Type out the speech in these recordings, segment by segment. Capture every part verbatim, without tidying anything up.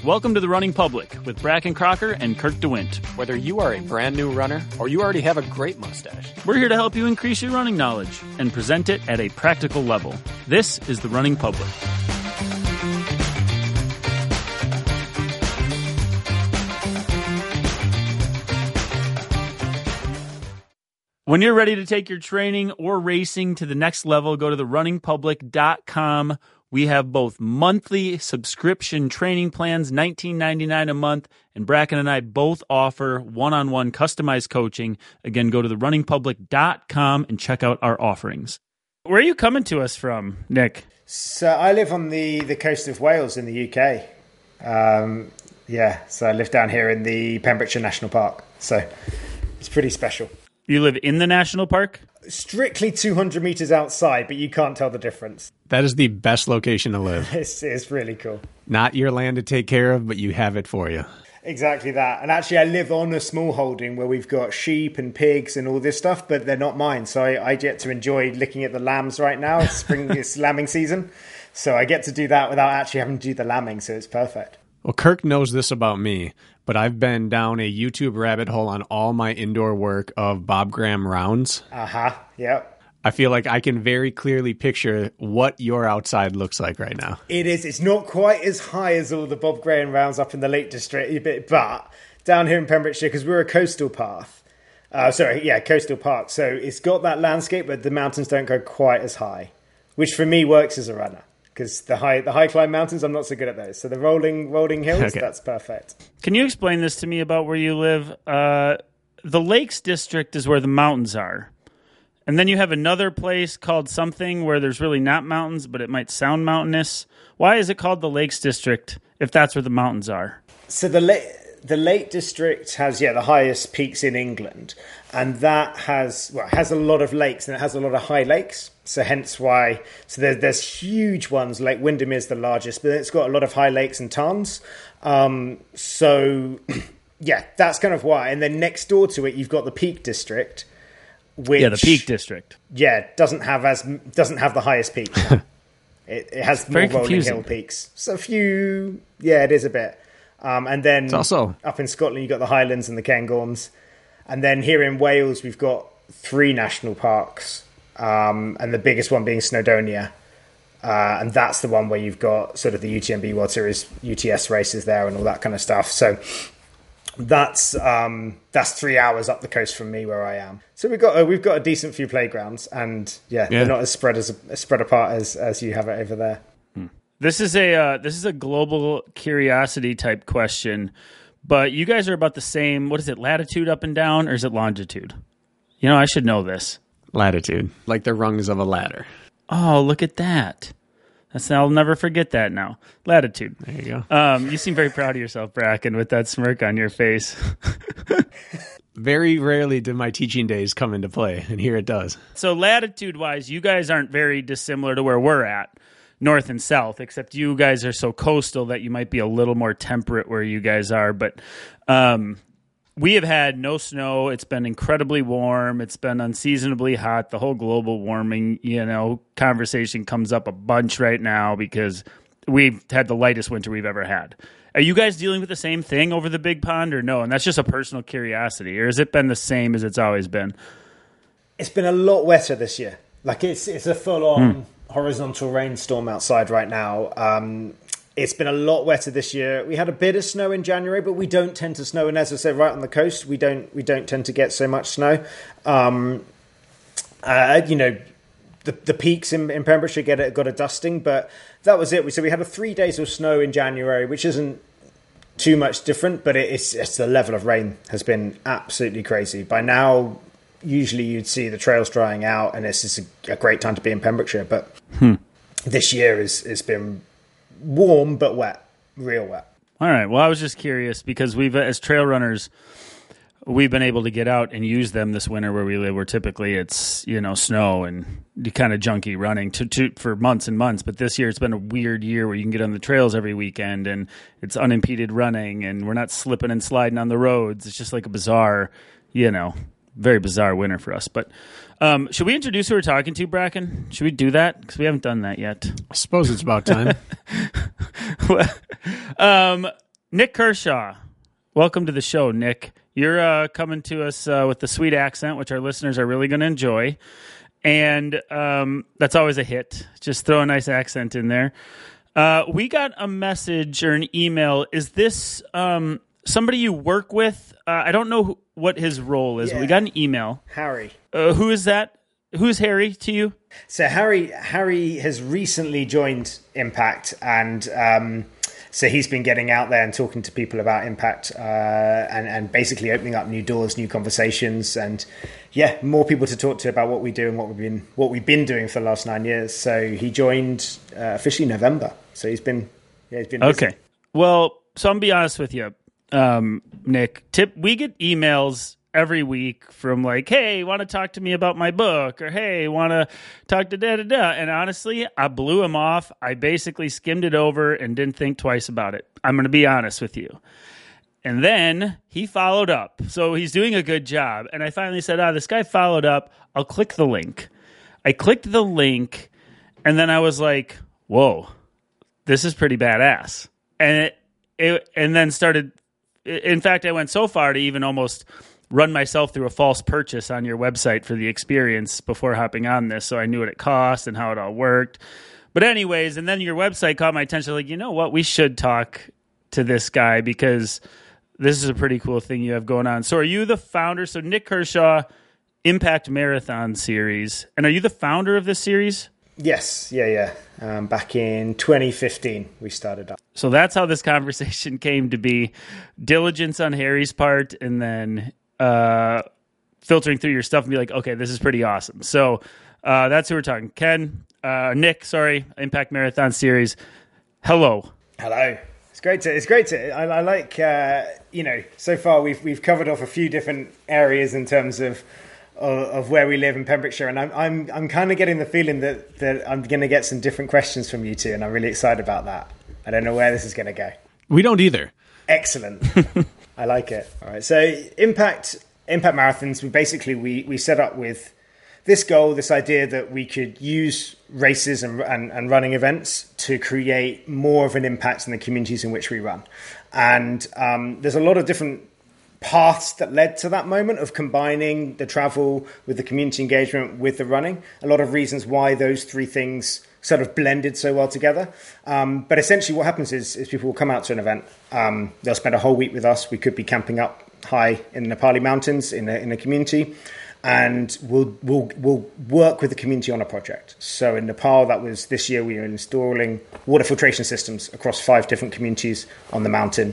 Welcome to The Running Public with Bracken Crocker and Kirk DeWint. Whether you are a brand new runner or you already have a great mustache, we're here to help you increase your running knowledge and present it at a practical level. This is The Running Public. When you're ready to take your training or racing to the next level, go to the running public dot com. We have both monthly subscription training plans, nineteen ninety-nine dollars a month, and Bracken and I both offer one-on-one customized coaching. Again, go to the running public dot com and check out our offerings. Where are you coming to us from, Nick? So I live on the, the coast of Wales in the U K. Um, yeah, so I live down here in the Pembrokeshire National Park. So it's pretty special. You live in the national park? Strictly two hundred meters outside, but you can't tell the difference. That is the best location to live. It's, it's really cool. Not your land to take care of, but you have it for you. Exactly that. And actually, I live on a small holding where we've got sheep and pigs and all this stuff, but they're not mine. So I, I get to enjoy looking at the lambs right now. It's spring, it's lambing season. So I get to do that without actually having to do the lambing. So it's perfect. Well, Kirk knows this about me, but I've been down a YouTube rabbit hole on all my indoor work of Bob Graham rounds. Uh-huh. Yep. I feel like I can very clearly picture what your outside looks like right now. It is. It's not quite as high as all the Bob Graham rounds up in the Lake District, but down here in Pembrokeshire, because we're a coastal path. Uh, sorry, yeah, coastal park. So it's got that landscape, but the mountains don't go quite as high, which for me works as a runner. Because the high the high climb mountains, I'm not so good at those. So the rolling rolling hills, okay. That's perfect. Can you explain this to me about where you live? Uh, the Lakes District is where the mountains are. And then you have another place called something where there's really not mountains, but it might sound mountainous. Why is it called the Lakes District if that's where the mountains are? So the Lake, the Lake District has, yeah, the highest peaks in England. And that has, well, it has a lot of lakes and it has a lot of high lakes. So hence why, so there, there's huge ones. Lake Windermere is the largest, but it's got a lot of high lakes and tarns. Um, so, yeah, that's kind of why. And then next door to it, you've got the Peak District. Which, yeah, the Peak District. Yeah, doesn't have as doesn't have the highest peak. it, it has more rolling confusing. hill peaks. So a few, yeah, it is a bit. Um, and then it's also up in Scotland, you've got the Highlands and the Cairngorms. And then here in Wales, we've got three national parks, um, and the biggest one being Snowdonia. Uh, and that's the one where you've got sort of the U T M B World Series, U T S races there and all that kind of stuff. So that's um, that's three hours up the coast from me where I am. So we've got a, we've got a decent few playgrounds, and yeah, yeah. they're not as spread as spread apart as, as you have it over there. Hmm. This is a uh, this is a global curiosity type question. But you guys are about the same, what is it, latitude up and down, or is it longitude? You know, I should know this. Latitude, like the rungs of a ladder. Oh, look at that. That's, I'll never forget that now. Latitude. There you go. Um, you seem very proud of yourself, Bracken, with that smirk on your face. Very rarely do my teaching days come into play, and here it does. So latitude-wise, you guys aren't very dissimilar to where we're at. North and south, except you guys are so coastal that you might be a little more temperate where you guys are. But um, we have had no snow. It's been incredibly warm. It's been unseasonably hot. The whole global warming, you know, conversation comes up a bunch right now because we've had the lightest winter we've ever had. Are you guys dealing with the same thing over the big pond or no? And that's just a personal curiosity. Or has it been the same as it's always been? It's been a lot wetter this year. Like it's it's a full-on... Hmm. horizontal rainstorm outside right now. Um, it's been a lot wetter this year. We had a bit of snow in January, but we don't tend to snow. And as I said, right on the coast, we don't we don't tend to get so much snow. Um, uh, you know, the the peaks in, in Pembrokeshire get a, got a dusting, but that was it. So we had a three days of snow in January, which isn't too much different, but it, it's, it's the level of rain has been absolutely crazy. By now, usually you'd see the trails drying out, and it's just a, a great time to be in Pembrokeshire. But hmm. this year has it's been warm but wet, real wet. All right. Well, I was just curious because we've, as trail runners, we've been able to get out and use them this winter where we live, where typically it's, you know, snow and kind of junky running to, to for months and months. But this year it's been a weird year where you can get on the trails every weekend and it's unimpeded running and we're not slipping and sliding on the roads. It's just like a bizarre, you know, very bizarre winter for us. But um, should we introduce who we're talking to, Bracken? Should we do that? Because we haven't done that yet. I suppose it's about time. um, Nick Kershaw, welcome to the show, Nick. You're uh, coming to us uh, with the sweet accent, which our listeners are really going to enjoy. And um, that's always a hit. Just throw a nice accent in there. Uh, we got a message or an email. Is this um, somebody you work with? Uh, I don't know who, what his role is. Yeah. We got an email. Harry. Uh, who is that? Who's Harry to you? So Harry Harry has recently joined Impact, and um, so he's been getting out there and talking to people about Impact, uh, and, and basically opening up new doors, new conversations, and yeah, more people to talk to about what we do and what we've been what we've been doing for the last nine years. So he joined uh, officially November. So he's been yeah he's been busy. Okay. Well, so I'm gonna be honest with you, um, Nick. Tip we get emails every week from like, hey, want to talk to me about my book, or hey, want to talk to da da da. And honestly, I blew him off. I basically skimmed it over and didn't think twice about it. I'm going to be honest with you. And then he followed up. So he's doing a good job. And I finally said, ah, this guy followed up. I'll click the link. I clicked the link, and then I was like, whoa, this is pretty badass. And it, it and then started, in fact, I went so far to even almost run myself through a false purchase on your website for the experience before hopping on this, so I knew what it cost and how it all worked. But anyways, and then your website caught my attention, like, you know what, we should talk to this guy because this is a pretty cool thing you have going on. So are you the founder? So Nick Kershaw, Impact Marathon Series. And are you the founder of this series? Yes, yeah, yeah. Um, back in twenty fifteen, we started up. So that's how this conversation came to be. Diligence on Harry's part, and then uh, filtering through your stuff and be like, okay, this is pretty awesome. So uh, that's who we're talking. Ken, uh, Nick, sorry, Impact Marathon Series. Hello. Hello. It's great to. It's great to. I, I like. Uh, you know, so far we've we've covered off a few different areas in terms of. Of where we live in Pembrokeshire, and I'm I'm I'm kind of getting the feeling that, that I'm going to get some different questions from you two, and I'm really excited about that. I don't know where this is going to go. We don't either. Excellent. I like it. All right. So Impact Impact Marathons, we basically we we set up with this goal, this idea that we could use races and, and, and running events to create more of an impact in the communities in which we run. And um, there's a lot of different paths that led to that moment of combining the travel with the community engagement with the running. A lot of reasons why those three things sort of blended so well together. Um, but essentially what happens is, is people will come out to an event. Um, they'll spend a whole week with us. We could be camping up high in the Nepali mountains in a, in a community, and we'll, we'll, we'll work with the community on a project. So in Nepal, that was this year, we were installing water filtration systems across five different communities on the mountain.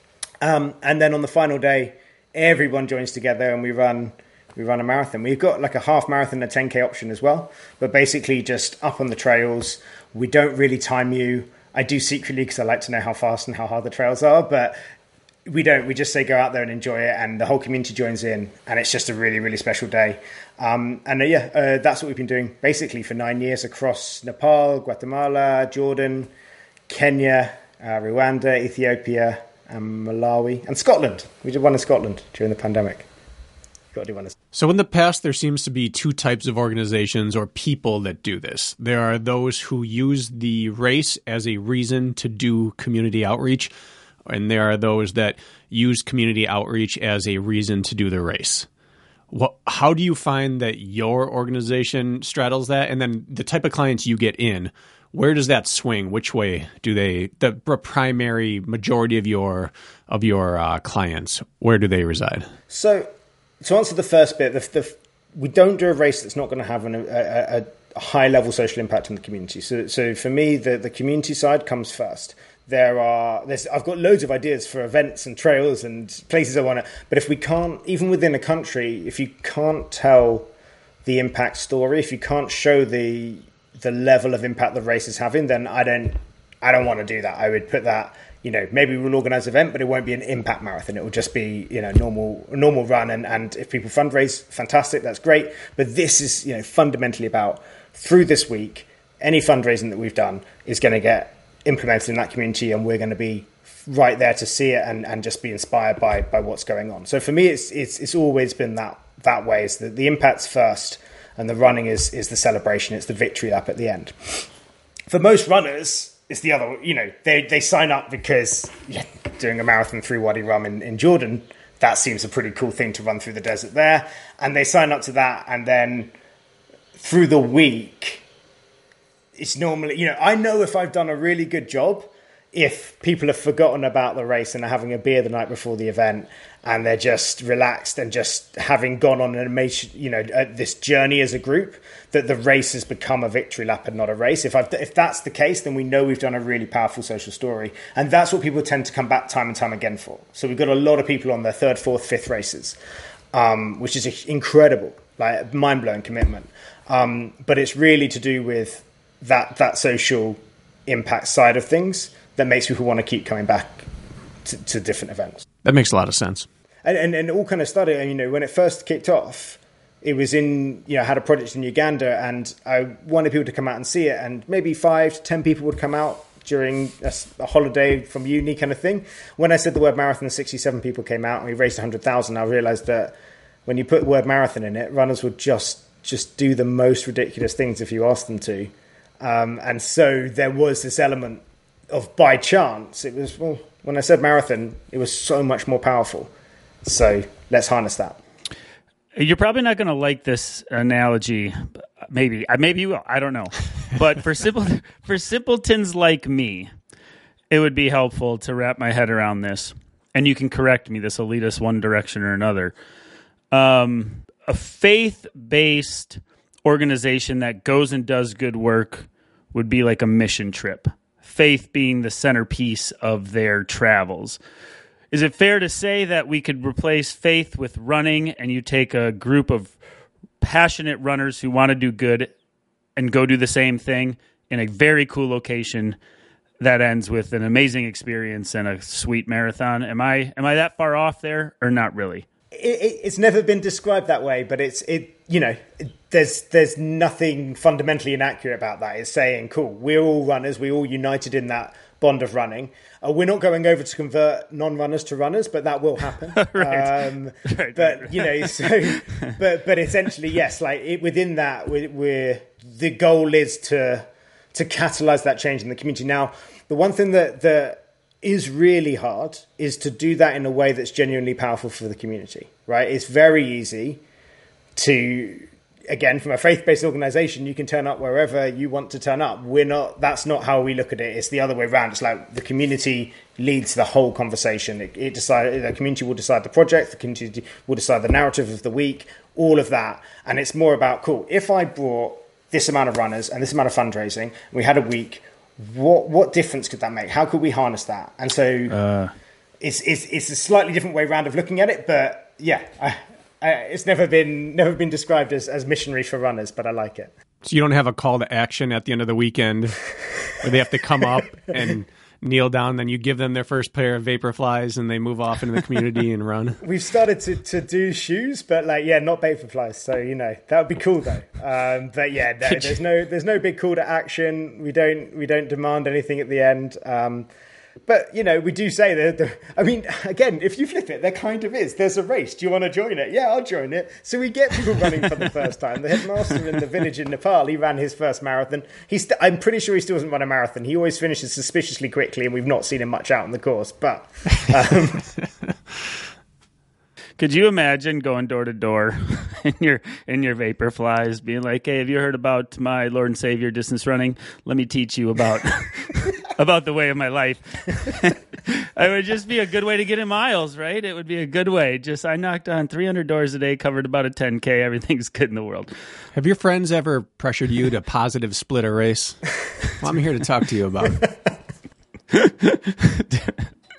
Um, and then on the final day, everyone joins together and we run we run a marathon. We've got like a half marathon, a ten K option as well. But basically just up on the trails. We don't really time you. I do secretly because I like to know how fast and how hard the trails are. But we don't. We just say go out there and enjoy it. And the whole community joins in. And it's just a really, really special day. Um, and uh, yeah, uh, that's what we've been doing basically for nine years across Nepal, Guatemala, Jordan, Kenya, uh, Rwanda, Ethiopia, and Malawi, and Scotland. We did one in Scotland during the pandemic. Got to do one in- So in the past, there seems to be two types of organizations or people that do this. There are those who use the race as a reason to do community outreach, and there are those that use community outreach as a reason to do the race. What, how do you find that your organization straddles that? And then the type of clients you get in, where does that swing? Which way do they, the primary majority of your of your uh, clients, where do they reside? So to answer the first bit, the, the, we don't do a race that's not going to have an, a, a, a high-level social impact in the community. So, so for me, the, the community side comes first. There are, there's, I've got loads of ideas for events and trails and places I want to, but if we can't, even within a country, if you can't tell the impact story, if you can't show the the level of impact the race is having, then I don't, I don't want to do that. I would put that, you know, maybe we'll organize an event, but it won't be an impact marathon. It will just be, you know, normal, normal run. And, and if people fundraise, fantastic, that's great. But this is, you know, fundamentally about through this week, any fundraising that we've done is going to get implemented in that community, and we're going to be right there to see it and, and just be inspired by, by what's going on. So for me, it's, it's, it's always been that, that way. Is that the impact's first, and the running is, is the celebration. It's the victory lap at the end. For most runners, it's the other, you know, they, they sign up because yeah, doing a marathon through Wadi Rum in, in Jordan, that seems a pretty cool thing to run through the desert there. And they sign up to that. And then through the week, it's normally, you know, I know if I've done a really good job, if people have forgotten about the race and are having a beer the night before the event and they're just relaxed and just having gone on an amazing, you know, uh, this journey as a group, that the race has become a victory lap and not a race. If I've, if that's the case, then we know we've done a really powerful social story. And that's what people tend to come back time and time again for. So we've got a lot of people on their third, fourth, fifth races, um, which is incredible, like mind-blowing commitment. Um, but it's really to do with that that social impact side of things that makes people want to keep coming back to, to different events. That makes a lot of sense. And, and, and it all kind of started, you know, when it first kicked off, it was in, you know, I had a project in Uganda and I wanted people to come out and see it. And maybe five to ten people would come out during a, a holiday from uni kind of thing. When I said the word marathon, sixty-seven people came out and we raised one hundred thousand. I realized that when you put the word marathon in it, runners would just, just do the most ridiculous things if you asked them to. Um, and so there was this element of by chance. It was, well, when I said marathon, it was so much more powerful. So let's harness that. You're probably not going to like this analogy. Maybe, maybe you will. I don't know. But for simple, for simpletons like me, it would be helpful to wrap my head around this. And you can correct me. This will lead us one direction or another. Um, a faith-based organization that goes and does good work would be like a mission trip. Faith being the centerpiece of their travels. Is it fair to say that we could replace faith with running and you take a group of passionate runners who want to do good and go do the same thing in a very cool location that ends with an amazing experience and a sweet marathon? Am I am I that far off there or not really? It, it, it's never been described that way, but it's it. You know, it, there's there's nothing fundamentally inaccurate about that. It's saying, cool, we're all runners, we're all united in that bond of running. Uh, we're not going over to convert non-runners to runners, but that will happen. right. Um, right, but right. you know, so but but essentially, yes, like it, within that, we're, we're the goal is to to catalyze that change in the community. Now, the one thing that that is really hard is to do that in a way that's genuinely powerful for the community, right? It's very easy to, again, from a faith-based organization, you can turn up wherever you want to turn up. We're not, that's not how we look at it. It's the other way around. It's like the community leads the whole conversation. It, it decide, the community will decide the project, the community will decide the narrative of the week, all of that. And it's more about, cool, if I brought this amount of runners and this amount of fundraising, we had a week, what what difference could that make? How could we harness that? And so uh, it's, it's it's a slightly different way round of looking at it, but yeah, I, I, it's never been never been described as, as missionary for runners, but I like it. So you don't have a call to action at the end of the weekend where they have to come up and kneel down, then you give them their first pair of Vaporflies and they move off into the community and run. We've started to, to do shoes, but like, yeah, not Vaporflies. So, you know, that would be cool though. Um, but yeah, no, there's no, there's no big call to action. We don't, we don't demand anything at the end. Um, but you know, we do say that, the, I mean, again, if you flip it, there kind of is, there's a race. Do you want to join it? Yeah, I'll join it. So we get people running for the first time. The headmaster in the village in Nepal, he ran his first marathon. He's, st- I'm pretty sure he still doesn't run a marathon. He always finishes suspiciously quickly and we've not seen him much out on the course, but, um, could you imagine going door to door in your in your Vaporflies, being like, "Hey, have you heard about my Lord and Savior distance running? Let me teach you about about the way of my life." It would just be a good way to get in miles, right? It would be a good way. Just I knocked on three hundred doors a day, covered about a ten K. Everything's good in the world. Have your friends ever pressured you to positive split a race? Well, I'm here to talk to you about it.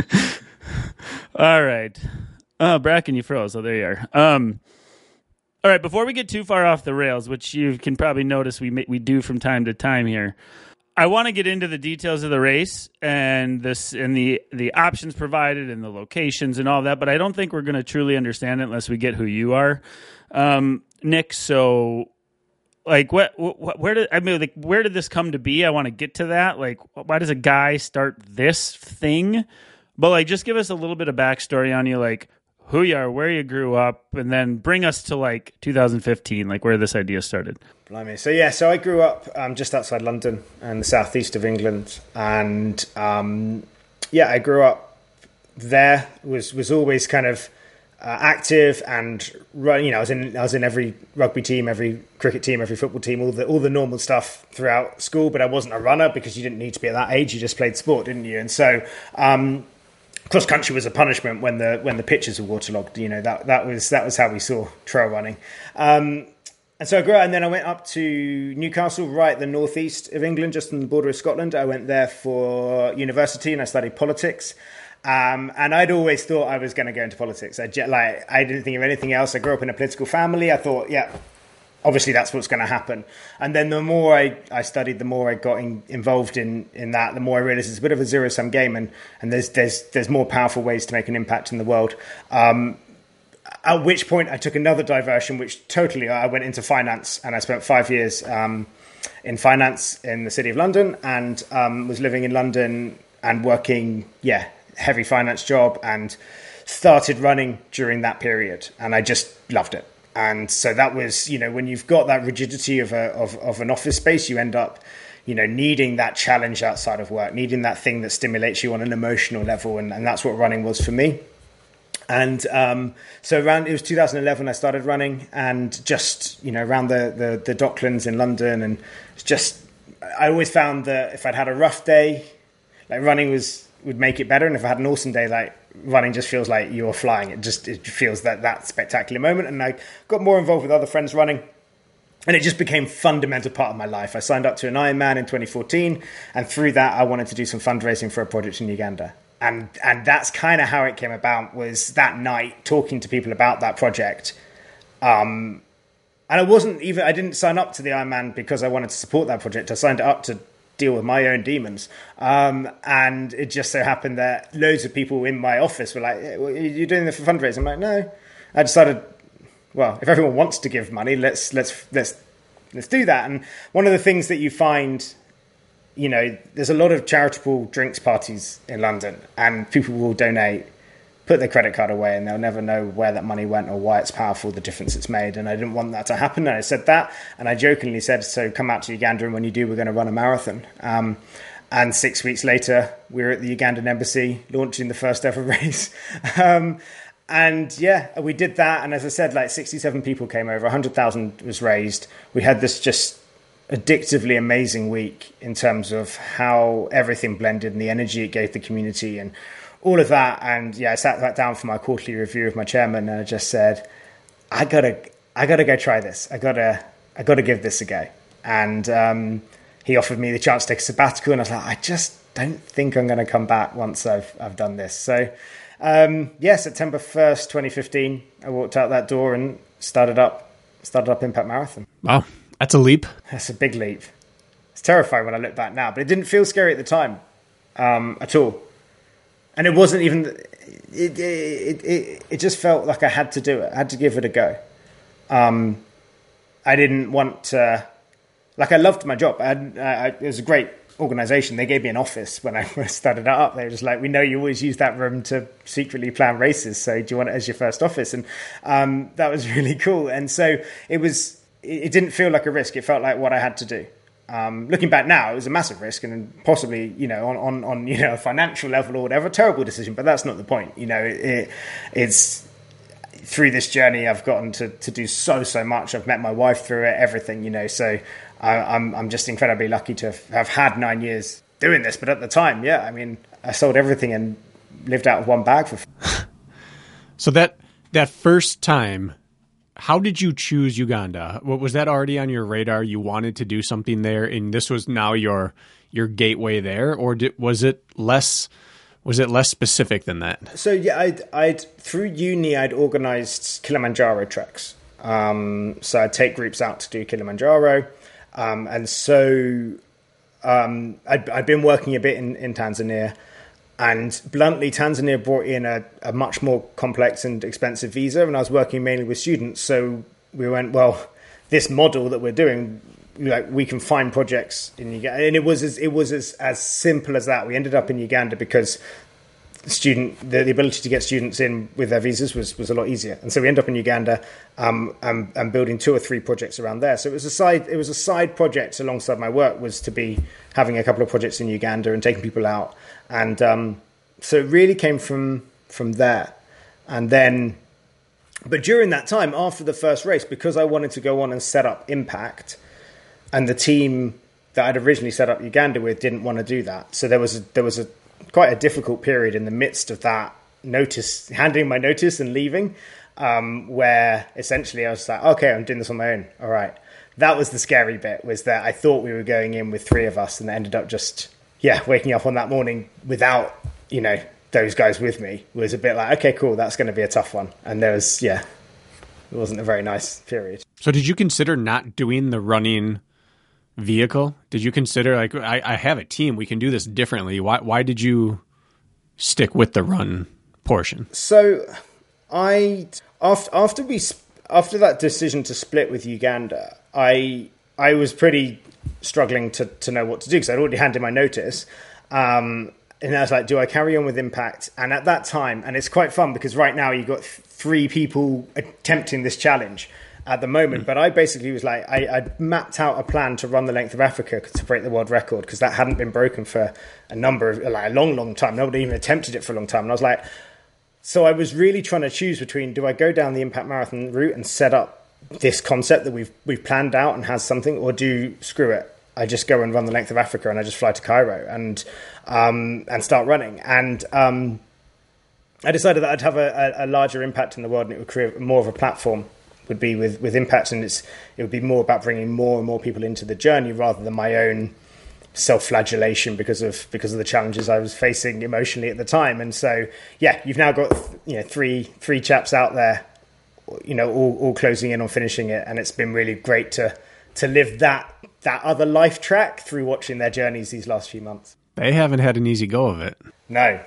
All right. Oh, Bracken, you froze. Oh, there you are. Um, all right, before we get too far off the rails, which you can probably notice we we do from time to time here, I want to get into the details of the race and this and the the options provided and the locations and all that, but I don't think we're going to truly understand it unless we get who you are, um, Nick. So, like, what, what where did I mean? Like, where did this come to be? I want to get to that. Like, why does a guy start this thing? But like, just give us a little bit of backstory on you, like. who you are, where you grew up, and then bring us to like two thousand fifteen, like where this idea started. Blimey. So yeah, so I grew up um, just outside London and the southeast of England, and um, yeah, I grew up there. Was was always kind of uh, active and run. You know, I was in I was in every rugby team, every cricket team, every football team, all the all the normal stuff throughout school. But I wasn't a runner because you didn't need to be at that age. You just played sport, didn't you? And so. Um, Cross country was a punishment when the when the pitches were waterlogged. You know, that that was that was how we saw trail running. Um, and so I grew up, and then I went up to Newcastle, right at the northeast of England, just on the border of Scotland. I went there for university, and I studied politics. Um, and I'd always thought I was going to go into politics. I like I didn't think of anything else. I grew up in a political family. I thought, yeah. Obviously, that's what's going to happen. And then the more I, I studied, the more I got in, involved in, in that, the more I realized it's a bit of a zero-sum game, and, and there's there's there's more powerful ways to make an impact in the world. Um, at which point, I took another diversion, which totally, I went into finance, and I spent five years um, in finance in the City of London, and um, was living in London and working, yeah, heavy finance job, and started running during that period. And I just loved it. And so that was, you know, when you've got that rigidity of a of, of an office space, you end up, you know, needing that challenge outside of work, needing that thing that stimulates you on an emotional level. And, and that's what running was for me. And um, so around, it was two thousand eleven, I started running, and just, you know, around the, the, the Docklands in London. And it's just, I always found that if I'd had a rough day, like running was would make it better. And if I had an awesome day, like, running just feels like you're flying. It just it feels that that spectacular moment. And I got more involved with other friends running, and it just became a fundamental part of my life. I signed up to an Ironman in twenty fourteen, and through that I wanted to do some fundraising for a project in Uganda. And and that's kind of how it came about, was that night talking to people about that project. Um, and I wasn't even, I didn't sign up to the Ironman because I wanted to support that project. I signed up to deal with my own demons. Um, and it just so happened that loads of people in my office were like, hey, well, you're doing this for fundraising? I'm like, no. I decided, well, if everyone wants to give money, let's let's let's let's do that. And one of the things that you find, you know, there's a lot of charitable drinks parties in London, and people will donate, put their credit card away, and they'll never know where that money went or why it's powerful, the difference it's made. And I didn't want that to happen. And I said that, and I jokingly said, so come out to Uganda, and when you do, we're going to run a marathon. Um, and six weeks later, we were at the Ugandan embassy launching the first ever race. um, and yeah, we did that. And as I said, like sixty-seven people came over, one hundred thousand was raised. We had this just addictively amazing week in terms of how everything blended and the energy it gave the community and all of that. And yeah, I sat back down for my quarterly review with my chairman, and I just said, I gotta, I gotta go try this. I gotta, I gotta give this a go. And um, he offered me the chance to take a sabbatical, and I was like, I just don't think I'm going to come back once I've, I've done this. So um, yeah, September first, twenty fifteen, I walked out that door and started up, started up Impact Marathon. Wow. That's a leap. That's a big leap. It's terrifying when I look back now, but it didn't feel scary at the time um, at all. And it wasn't even, it, it it it just felt like I had to do it. I had to give it a go. Um, I didn't want to, like I loved my job. I had, I, it was a great organization. They gave me an office when I started it up. They were just like, we know you always use that room to secretly plan races. So do you want it as your first office? And um, that was really cool. And so it was, it didn't feel like a risk. It felt like what I had to do. Um, looking back now, it was a massive risk, and possibly, you know, on, on, on you know a financial level or whatever, a terrible decision. But that's not the point. You know, it, it, it's through this journey I've gotten to, to do so so much. I've met my wife through it, everything. You know, so I, I'm I'm just incredibly lucky to have, have had nine years doing this. But at the time, yeah, I mean, I sold everything and lived out of one bag for. So that that first time. How did you choose Uganda? What, was that already on your radar? You wanted to do something there, and this was now your your gateway there, or did, was it less was it less specific than that? So yeah, I'd, I'd through uni I'd organised Kilimanjaro treks. Um, so I'd take groups out to do Kilimanjaro, um, and so um, I'd, I'd been working a bit in, in Tanzania. And bluntly, Tanzania brought in a, a much more complex and expensive visa, and I was working mainly with students. So we went, well, this model that we're doing, like we can find projects in Uganda, and it was as it was as, as simple as that. We ended up in Uganda because student the, the ability to get students in with their visas was, was a lot easier. And so we ended up in Uganda um, and, and building two or three projects around there. So it was a side it was a side project alongside my work, was to be having a couple of projects in Uganda and taking people out. And um, so it really came from from there. And then, but during that time, after the first race, because I wanted to go on and set up Impact, and the team that I'd originally set up Uganda with didn't want to do that. So there was a, there was a quite a difficult period in the midst of that notice, handing my notice and leaving, um, where essentially I was like, okay, I'm doing this on my own. All right. That was the scary bit, was that I thought we were going in with three of us, and it ended up just, yeah, waking up on that morning without, you know, those guys with me was a bit like, okay, cool, that's going to be a tough one. And there was, yeah, it wasn't a very nice period. So did you consider not doing the running vehicle? Did you consider, like, I, I have a team, we can do this differently? Why why did you stick with the run portion? So I after after we after that decision to split with Uganda, I I was pretty struggling to to know what to do, because I'd already handed my notice. Um, and I was like, do I carry on with Impact? And at that time, and it's quite fun because right now you've got th- three people attempting this challenge at the moment, but I basically was like, I, I mapped out a plan to run the length of Africa to break the world record, because that hadn't been broken for a number of, like a long, long time. Nobody even attempted it for a long time. And I was like, so I was really trying to choose between, do I go down the Impact Marathon route and set up this concept that we've we've planned out and has something, or do screw it, I just go and run the length of Africa and I just fly to Cairo and um, and start running. And um, I decided that I'd have a, a, a larger impact in the world, and it would create more of a platform. Would be with, with Impact, and it's it would be more about bringing more and more people into the journey rather than my own self-flagellation because of because of the challenges I was facing emotionally at the time. And so, yeah, you've now got, you know, three three chaps out there, you know, all, all closing in on finishing it, and it's been really great to to live that that other life track through watching their journeys these last few months. They haven't had an easy go of it. No,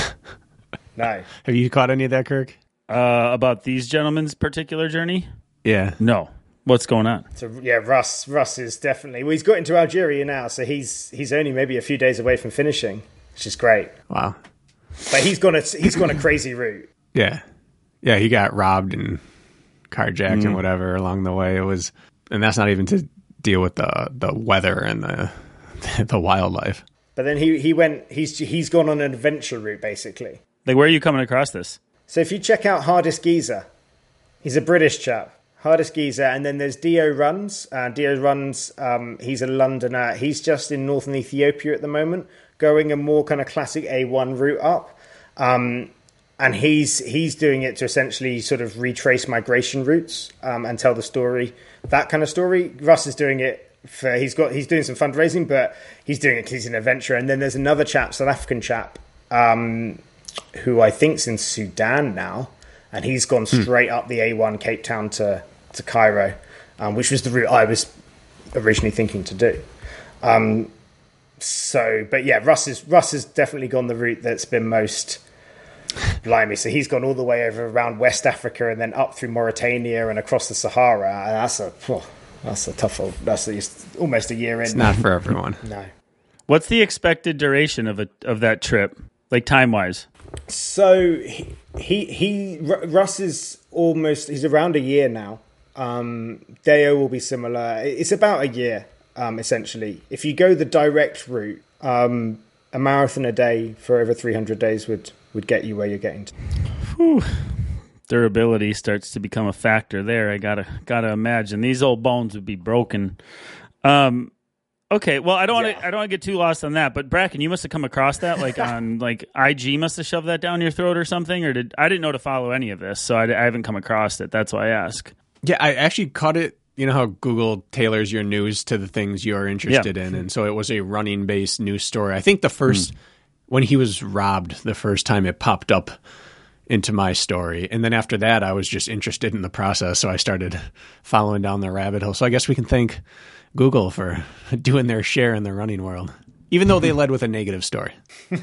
no. Have you caught any of that, Kirk? Uh, about these gentlemen's particular journey? Yeah. No. What's going on? So yeah, Russ Russ is definitely, well, he's got into Algeria now, so he's he's only maybe a few days away from finishing, which is great. Wow. But he's gone a he's gone a crazy route. Yeah. Yeah, he got robbed and carjacked mm. and whatever along the way. It was, and that's not even to deal with the the weather and the the wildlife. But then he he went he's he's gone on an adventure route basically. Like, where are you coming across this? So if you check out Hardest Geezer, he's a British chap. Hardest Geezer, and then there's Dio Runs. Uh, Dio Runs, um, he's a Londoner. He's just in northern Ethiopia at the moment, going a more kind of classic A one route up. Um, and he's he's doing it to essentially sort of retrace migration routes um, and tell the story, that kind of story. Russ is doing it for, he's got he's doing some fundraising, but he's doing it because he's an adventurer. And then there's another chap, South African chap, um, who I think's in Sudan now, and he's gone straight hmm. up the A one Cape Town to, to Cairo, um, which was the route I was originally thinking to do. Um, so, but yeah, Russ is Russ has definitely gone the route that's been most blimey. So he's gone all the way over around West Africa and then up through Mauritania and across the Sahara. And that's a oh, that's a tough old, that's a, almost a year in. It's not for everyone. No. What's the expected duration of a of that trip, like time wise? So he, he, he, Russ is almost, he's around a year now. Um, Deo will be similar. It's about a year, um, essentially. If you go the direct route, um, a marathon a day for over three hundred days would, would get you where you're getting to. Whew. Durability starts to become a factor there. I gotta, gotta imagine these old bones would be broken. Um, Okay, well, I don't want to. Yeah. I don't want to get too lost on that. But Bracken, you must have come across that, like on like I G must have shoved that down your throat or something, or did I didn't know to follow any of this, so I, I haven't come across it. That's why I ask. Yeah, I actually caught it. You know how Google tailors your news to the things you're interested yeah. in, and so it was a running based news story. I think the first mm. when he was robbed, the first time it popped up into my story, and then after that, I was just interested in the process, so I started following down the rabbit hole. So I guess we can thank Google for doing their share in the running world, even though they led with a negative story.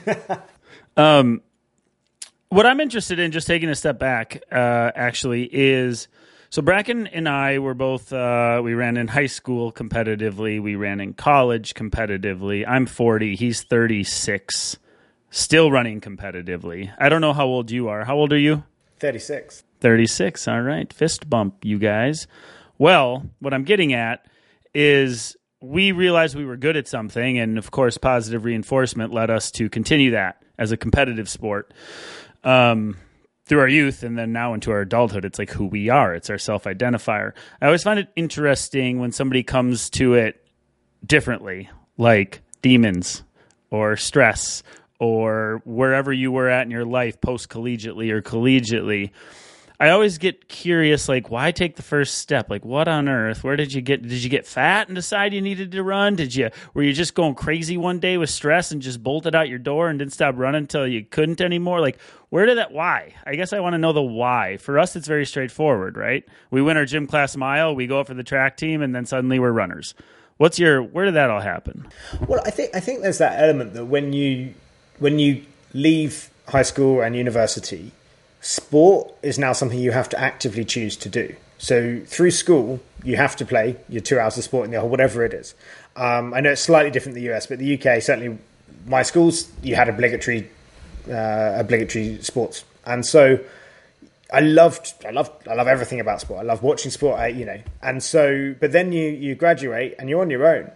um, what I'm interested in, just taking a step back, uh, actually, is so Bracken and I were both, uh, we ran in high school competitively. We ran in college competitively. I'm forty. He's thirty-six still running competitively. I don't know how old you are. How old are you? thirty-six. thirty-six. All right. Fist bump, you guys. Well, what I'm getting at is we realized we were good at something, and of course, positive reinforcement led us to continue that as a competitive sport um, through our youth, and then now into our adulthood. It's like who we are. It's our self-identifier. I always find it interesting when somebody comes to it differently, like demons or stress or wherever you were at in your life, post-collegiately or collegiately. I always get curious, like, why take the first step? Like, what on earth? Where did you get? Did you get fat and decide you needed to run? Did you? Were you just going crazy one day with stress and just bolted out your door and didn't stop running until you couldn't anymore? Like, where did that? Why? I guess I want to know the why. For us, it's very straightforward, right? We win our gym class mile, we go for the track team, and then suddenly we're runners. What's your? Where did that all happen? Well, I think I think there's that element that when you when you leave high school and university, sport is now something you have to actively choose to do. So through school, you have to play your two hours of sport in the or whatever it is. Um, I know it's slightly different in the U S, but the U K, certainly my schools, you had obligatory uh, obligatory sports. And so I loved, I love, I love everything about sport. I love watching sport, I, you know. And so, but then you, you graduate and you're on your own,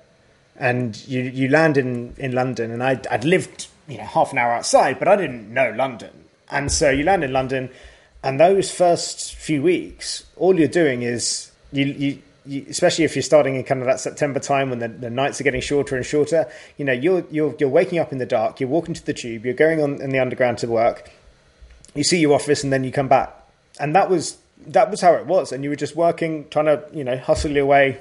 and you, you land in, in London, and I'd, I'd lived, you know, half an hour outside, but I didn't know London. And so you land in London, and those first few weeks, all you're doing is, you, you, you especially if you're starting in kind of that September time when the, the nights are getting shorter and shorter, you know, you're, you're, you're waking up in the dark, you're walking to the tube, you're going on in the underground to work, you see your office, and then you come back. And that was, that was how it was. And you were just working, trying to, you know, hustle your way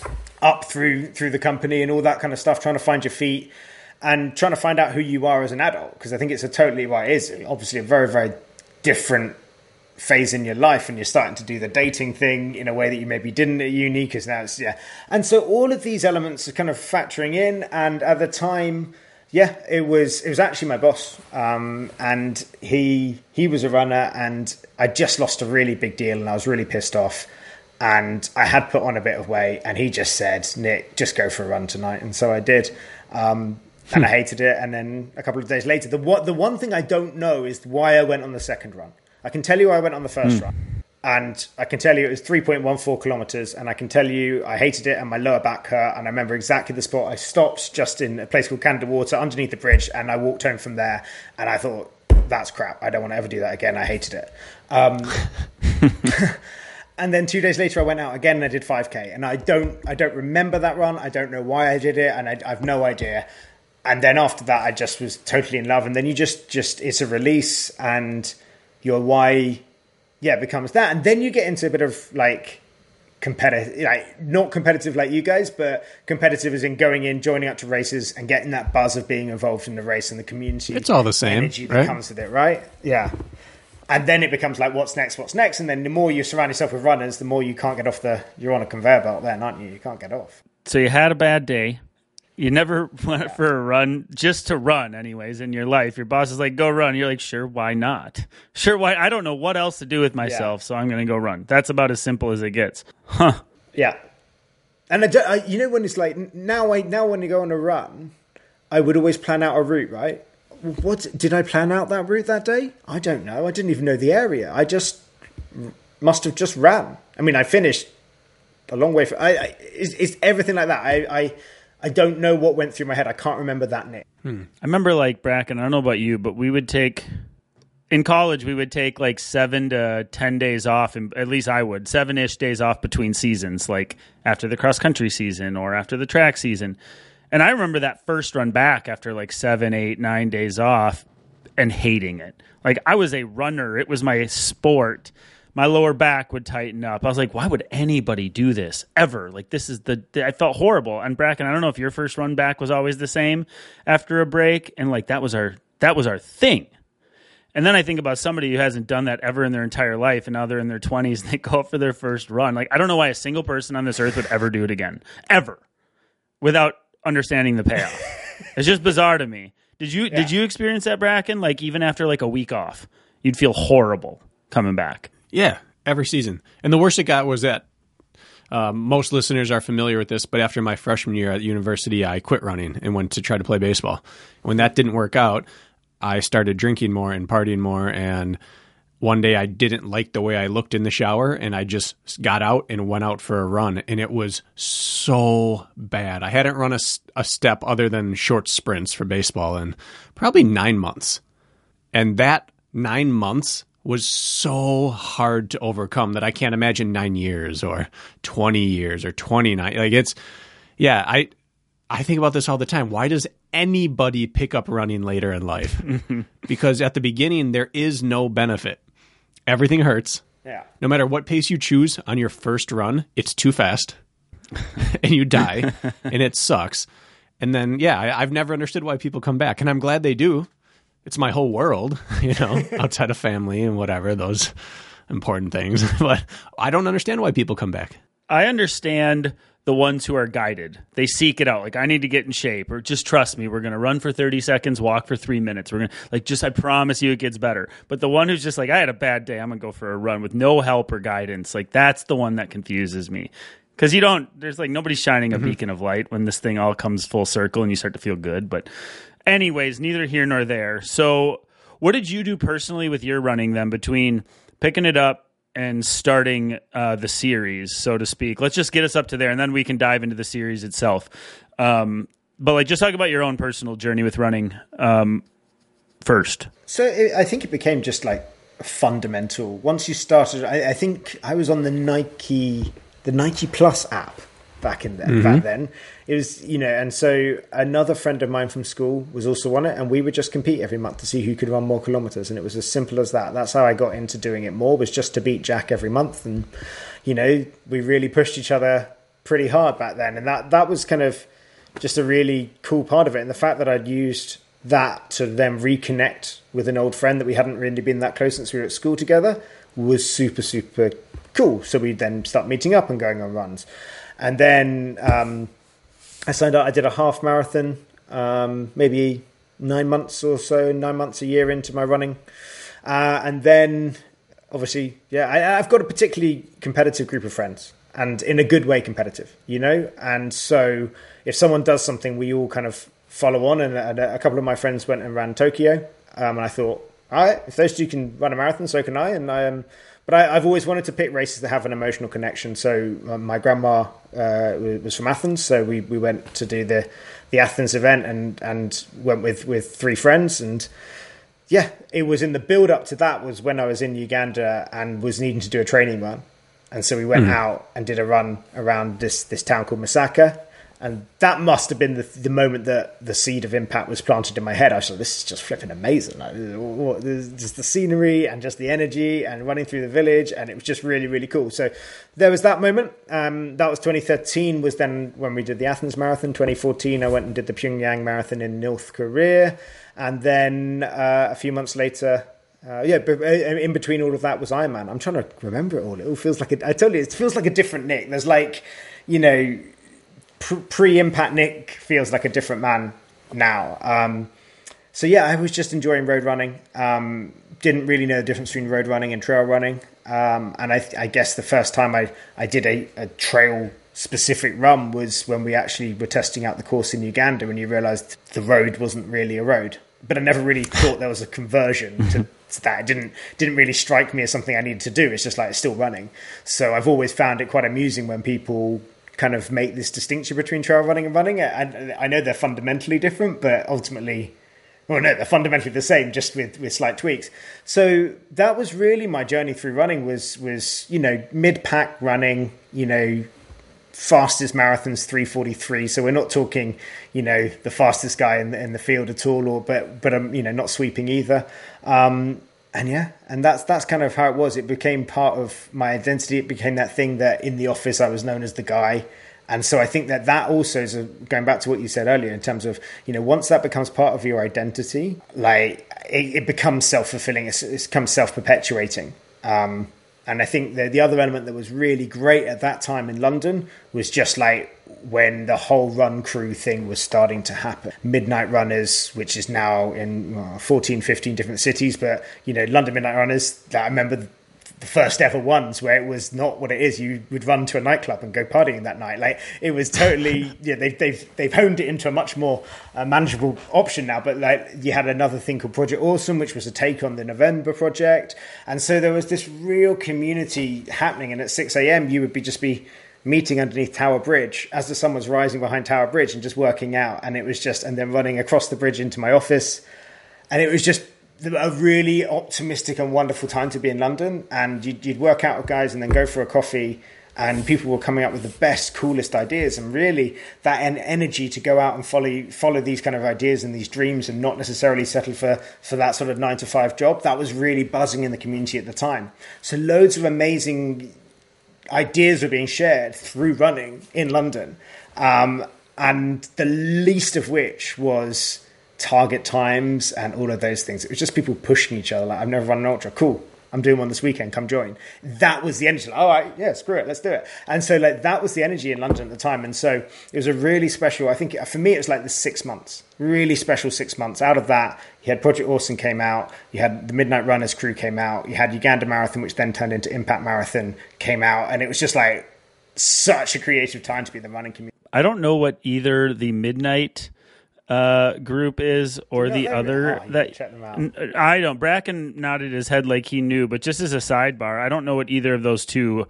up through, through the company and all that kind of stuff, trying to find your feet. And trying to find out who you are as an adult, because I think it's a totally, well, it is obviously a very, very different phase in your life, and you're starting to do the dating thing in a way that you maybe didn't at uni, because now it's, yeah. And so all of these elements are kind of factoring in, and at the time, yeah, it was it was actually my boss, um, and he he was a runner, and I just lost a really big deal, and I was really pissed off, and I had put on a bit of weight, and he just said, Nick, just go for a run tonight, and so I did. Um, And I hated it. And then a couple of days later, the what the one thing I don't know is why I went on the second run. I can tell you I went on the first mm. run, and I can tell you it was three point one four kilometers. And I can tell you I hated it, and my lower back hurt. And I remember exactly the spot. I stopped just in a place called Canada Water underneath the bridge, and I walked home from there. And I thought, that's crap. I don't want to ever do that again. I hated it. Um, And then two days later, I went out again and I did five K. And I don't, I don't remember that run. I don't know why I did it, and I, I have no idea. And then after that, I just was totally in love. And then you just, just it's a release, and your why, yeah, becomes that. And then you get into a bit of like competitive, like not competitive like you guys, but competitive as in going in, joining up to races, and getting that buzz of being involved in the race and the community. It's all the same, energy that right? comes with it, right? Yeah. And then it becomes like, what's next? What's next? And then the more you surround yourself with runners, the more you can't get off the. You're on a conveyor belt then, aren't you? You can't get off. So you had a bad day. You never went for a run, just to run anyways, in your life. Your boss is like, go run. You're like, sure, why not? Sure, why? I don't know what else to do with myself, yeah. So I'm going to go run. That's about as simple as it gets. Huh. Yeah. And I, I, you know, when it's like, now I now when you go on a run, I would always plan out a route, right? What did I plan out that route that day? I don't know. I didn't even know the area. I just must have just ran. I mean, I finished a long way. For, I, I it's, it's everything like that. I, I I don't know what went through my head. I can't remember that, Nick. Hmm. I remember, like, Bracken, I don't know about you, but we would take, in college, we would take like seven to ten days off, and at least I would, seven-ish days off between seasons, like after the cross-country season or after the track season. And I remember that first run back after like seven, eight, nine days off and hating it. Like, I was a runner. It was my sport. My lower back would tighten up. I was like, why would anybody do this ever? Like, this is the, I felt horrible. And Bracken, I don't know if your first run back was always the same after a break. And like, that was our, that was our thing. And then I think about somebody who hasn't done that ever in their entire life, and now they're in their twenties and they go out for their first run. Like, I don't know why a single person on this earth would ever do it again, ever, without understanding the payoff. It's just bizarre to me. Did you, yeah. did you experience that, Bracken? Like, even after like a week off, you'd feel horrible coming back. Yeah, every season. And the worst it got was that uh, most listeners are familiar with this, but after my freshman year at university, I quit running and went to try to play baseball. When that didn't work out, I started drinking more and partying more. And one day I didn't like the way I looked in the shower, and I just got out and went out for a run. And it was so bad. I hadn't run a, a step other than short sprints for baseball in probably nine months. And that nine months was so hard to overcome that I can't imagine nine years or twenty years or twenty-nine. Like it's, yeah, I, I think about this all the time. Why does anybody pick up running later in life? Because at the beginning, there is no benefit. Everything hurts. Yeah. No matter what pace you choose on your first run, it's too fast and you die and it sucks. And then, yeah, I, I've never understood why people come back, and I'm glad they do. It's my whole world, you know, outside of family and whatever, those important things. But I don't understand why people come back. I understand the ones who are guided. They seek it out. Like, I need to get in shape, or just trust me, we're going to run for thirty seconds, walk for three minutes. We're going to, like, just, I promise you it gets better. But the one who's just like, I had a bad day, I'm going to go for a run with no help or guidance. Like, that's the one that confuses me. Because you don't, there's like, nobody's shining a mm-hmm. beacon of light when this thing all comes full circle and you start to feel good. But anyways, neither here nor there. So what did you do personally with your running then, between picking it up and starting uh, the series, so to speak? Let's just get us up to there, and then we can dive into the series itself. Um, but like, just talk about your own personal journey with running um, first. So it, I think it became just like fundamental. Once you started, I, I think I was on the Nike, the Nike Plus app back in there, mm-hmm. back then. It was, you know, and so another friend of mine from school was also on it, and we would just compete every month to see who could run more kilometers. And it was as simple as that. That's how I got into doing it more, was just to beat Jack every month. And, you know, we really pushed each other pretty hard back then. And that, that was kind of just a really cool part of it. And the fact that I'd used that to then reconnect with an old friend that we hadn't really been that close since we were at school together was super, super cool. So we then start meeting up and going on runs. And then um, I signed up. I did a half marathon, um, maybe nine months or so, nine months a year into my running. Uh, and then, obviously, yeah, I, I've got a particularly competitive group of friends, and in a good way competitive, you know? And so if someone does something, we all kind of follow on. And, and a couple of my friends went and ran Tokyo. Um, and I thought, all right, if those two can run a marathon, so can I. And I am... Um, But I, I've always wanted to pick races that have an emotional connection. So um, my grandma uh, was from Athens, so we, we went to do the, the Athens event and and went with, with three friends. And yeah, it was in the build up to that was when I was in Uganda and was needing to do a training run. And so we went mm. out and did a run around this this town called Masaka. And that must have been the, the moment that the seed of impact was planted in my head. I was like, this is just flipping amazing. Like, just the scenery and just the energy and running through the village. And it was just really, really cool. So there was that moment. Um, that was twenty thirteen was then when we did the Athens Marathon. twenty fourteen, I went and did the Pyongyang Marathon in North Korea. And then uh, a few months later... Uh, yeah, but in between all of that was Ironman. I'm trying to remember it all. It all feels like... A, I told you, it feels like a different Nick. There's like, you know... Pre-impact Nick feels like a different man now. Um, so yeah, I was just enjoying road running. Um, didn't really know the difference between road running and trail running. Um, and I, I guess the first time I, I did a, a trail specific run was when we actually were testing out the course in Uganda, when you realized the road wasn't really a road. But I never really thought there was a conversion to, to that. It didn't, didn't really strike me as something I needed to do. It's just like, it's still running. So I've always found it quite amusing when people kind of make this distinction between trail running and running. I, I know they're fundamentally different, but ultimately, well, no, they're fundamentally the same, just with, with slight tweaks. So that was really my journey through running was, was, you know, mid-pack running, you know, fastest marathons, three forty-three. So we're not talking, you know, the fastest guy in the, in the field at all, or, but, but, um, you know, not sweeping either. Um, And yeah, and that's that's kind of how it was. It became part of my identity. It became that thing that in the office I was known as the guy. And so I think that that also is a, going back to what you said earlier in terms of, you know, once that becomes part of your identity, like it, it becomes self-fulfilling. It's, it becomes self-perpetuating. Um, and I think the, the other element that was really great at that time in London was just like when the whole run crew thing was starting to happen. Midnight Runners, which is now in well, fourteen, fifteen different cities, but, you know, London Midnight Runners, that I remember the first ever ones where it was not what it is. You would run to a nightclub and go partying that night. Like it was totally, yeah, they've, they've, they've honed it into a much more uh, manageable option now. But like you had another thing called Project Awesome, which was a take on the November project. And so there was this real community happening. And at six a.m. you would be just be meeting underneath Tower Bridge as the sun was rising behind Tower Bridge and just working out. And it was just, and then running across the bridge into my office. And it was just a really optimistic and wonderful time to be in London. And you'd, you'd work out with guys and then go for a coffee, and people were coming up with the best, coolest ideas. And really that en- energy to go out and follow follow these kind of ideas and these dreams and not necessarily settle for, for that sort of nine to five job, that was really buzzing in the community at the time. So loads of amazing ideas were being shared through running in London. Um, and the least of which was target times and all of those things. It was just people pushing each other. Like, I've never run an ultra. Cool. I'm doing one this weekend. Come join. That was the energy. Like, all right, yeah, screw it. Let's do it. And so like that was the energy in London at the time. And so it was a really special, I think for me, it was like the six months, really special six months. Out of that, you had Project Awesome came out. You had the Midnight Runners crew came out. You had Uganda Marathon, which then turned into Impact Marathon, came out. And it was just like such a creative time to be in the running community. I don't know what either the Midnight uh group is or the other oh, that check them out. I don't. Bracken nodded his head like he knew, but just as a sidebar, I don't know what either of those two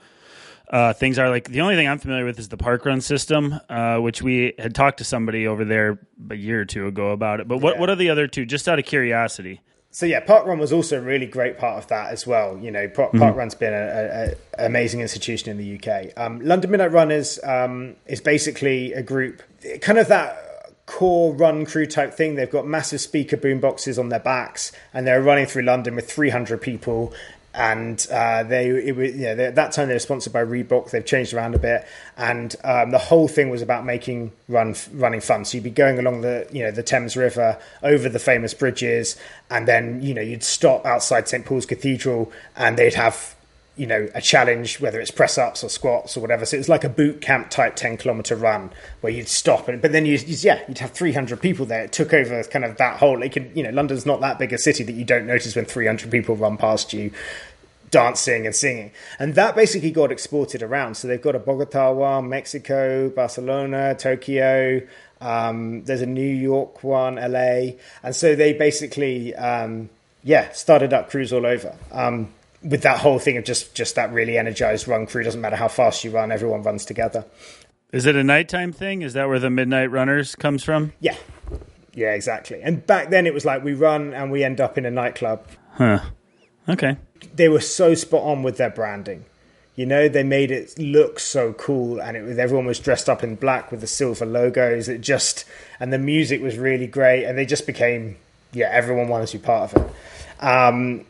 uh things are. Like the only thing I'm familiar with is the park run system, uh which we had talked to somebody over there a year or two ago about it. But what Yeah. what are the other two, just out of curiosity? So yeah, Parkrun was also a really great part of that as well. You know, Park, mm-hmm. Parkrun's been an amazing institution in the U K. Um, London Midnight Runners um, is basically a group, kind of that core run crew type thing. They've got massive speaker boom boxes on their backs, and they're running through London with three hundred people. And uh, they, it was, you know, they, at that time they were sponsored by Reebok. They've changed around a bit, and um, the whole thing was about making run running fun. So you'd be going along the, you know, the Thames River over the famous bridges, and then you know you'd stop outside Saint Paul's Cathedral, and they'd have, you know, a challenge, whether it's press ups or squats or whatever. So it was like a boot camp type ten kilometer run where you'd stop, and but then you, yeah, you'd have three hundred people there. It took over kind of that whole. It could, you know, London's not that big a city that you don't notice when three hundred people run past you, dancing and singing. And that basically got exported around. So they've got a Bogota one, Mexico, Barcelona, Tokyo. Um, there's a New York one, L A, and so they basically, um, yeah, started up crews all over. Um, with that whole thing of just, just that really energized run crew. Doesn't matter how fast you run, everyone runs together. Is it a nighttime thing? Is that where the Midnight Runners comes from? Yeah. Yeah, exactly. And back then it was like we run and we end up in a nightclub. Huh. Okay. They were so spot on with their branding. You know, they made it look so cool, and it was, everyone was dressed up in black with the silver logos. It just, and the music was really great, and they just became, yeah, everyone wanted to be part of it. Um,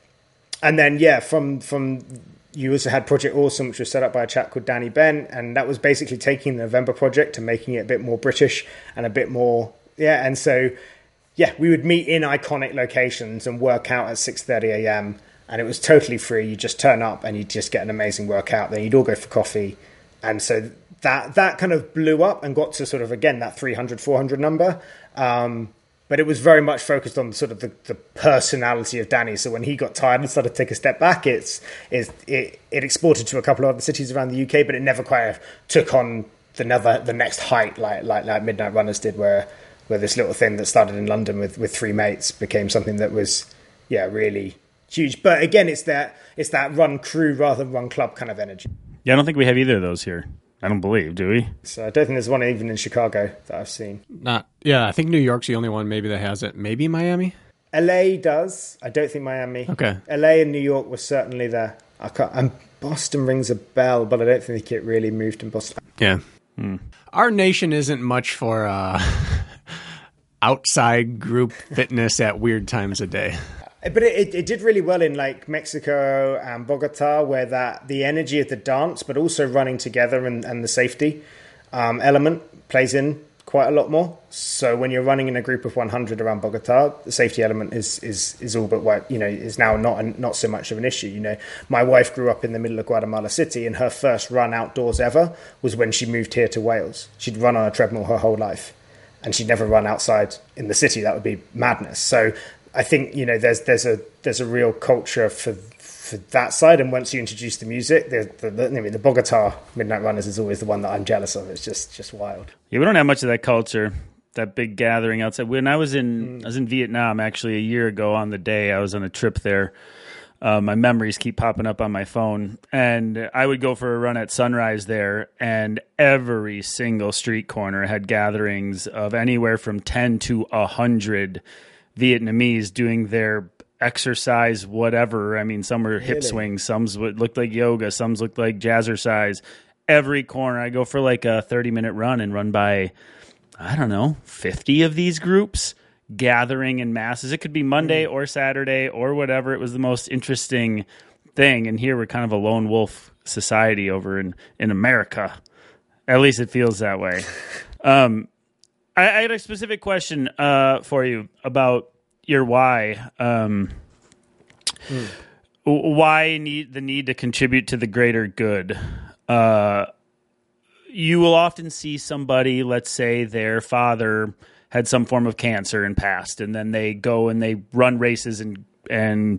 And then, yeah, from from you also had Project Awesome, which was set up by a chap called Danny Bent, and that was basically taking the November project and making it a bit more British and a bit more, yeah. And so, yeah, we would meet in iconic locations and work out at six thirty a.m. and it was totally free. You just turn up and you just get an amazing workout. Then you'd all go for coffee, and so that that kind of blew up and got to sort of again that three hundred, four hundred number. Um, But it was very much focused on sort of the, the personality of Danny. So when he got tired and started to take a step back, it's, it's it it exported to a couple of other cities around the U K, but it never quite took on the another the next height like like like Midnight Runners did, where where this little thing that started in London with, with three mates became something that was yeah really huge. But again, it's that it's that run crew rather than run club kind of energy. Yeah, I don't think we have either of those here. I don't believe, do we? So I don't think there's one even in Chicago that I've seen. Not, yeah, I think New York's the only one maybe that has it. Maybe Miami? L A does. I don't think Miami. Okay. L A and New York was certainly there. I can't, and Boston rings a bell, but I don't think it really moved in Boston. Yeah. Hmm. Our nation isn't much for uh, outside group fitness at weird times of day. But it, it did really well in like Mexico and Bogota, where that the energy of the dance, but also running together and, and the safety um, element plays in quite a lot more. So when you're running in a group of one hundred around Bogota, the safety element is is is all but what you know is now not not so much of an issue. You know, my wife grew up in the middle of Guatemala City, and her first run outdoors ever was when she moved here to Wales. She'd run on a treadmill her whole life, and she'd never run outside in the city. That would be madness. So I think, you know, there's there's a there's a real culture for for that side. And once you introduce the music, the the, the, I mean, the Bogota Midnight Runners is always the one that I'm jealous of. It's just just wild. Yeah, we don't have much of that culture, that big gathering outside. When I was in mm. I was in Vietnam actually a year ago on the day I was on a trip there. Uh, my memories keep popping up on my phone, and I would go for a run at sunrise there, and every single street corner had gatherings of anywhere from ten to a hundred Vietnamese doing their exercise, whatever. I mean, some were hip really? swings, some looked like yoga, some looked like jazzercise. Every corner, I go for like a thirty minute run and run by, I don't know, fifty of these groups gathering in masses. It could be Monday or Saturday or whatever. It was the most interesting thing. And here we're kind of a lone wolf society over in, in America. At least it feels that way. Um, I, I had a specific question uh, for you about your why. Um, mm. Why need the need to contribute to the greater good? Uh, you will often see somebody, let's say their father had some form of cancer and passed, and then they go and they run races and and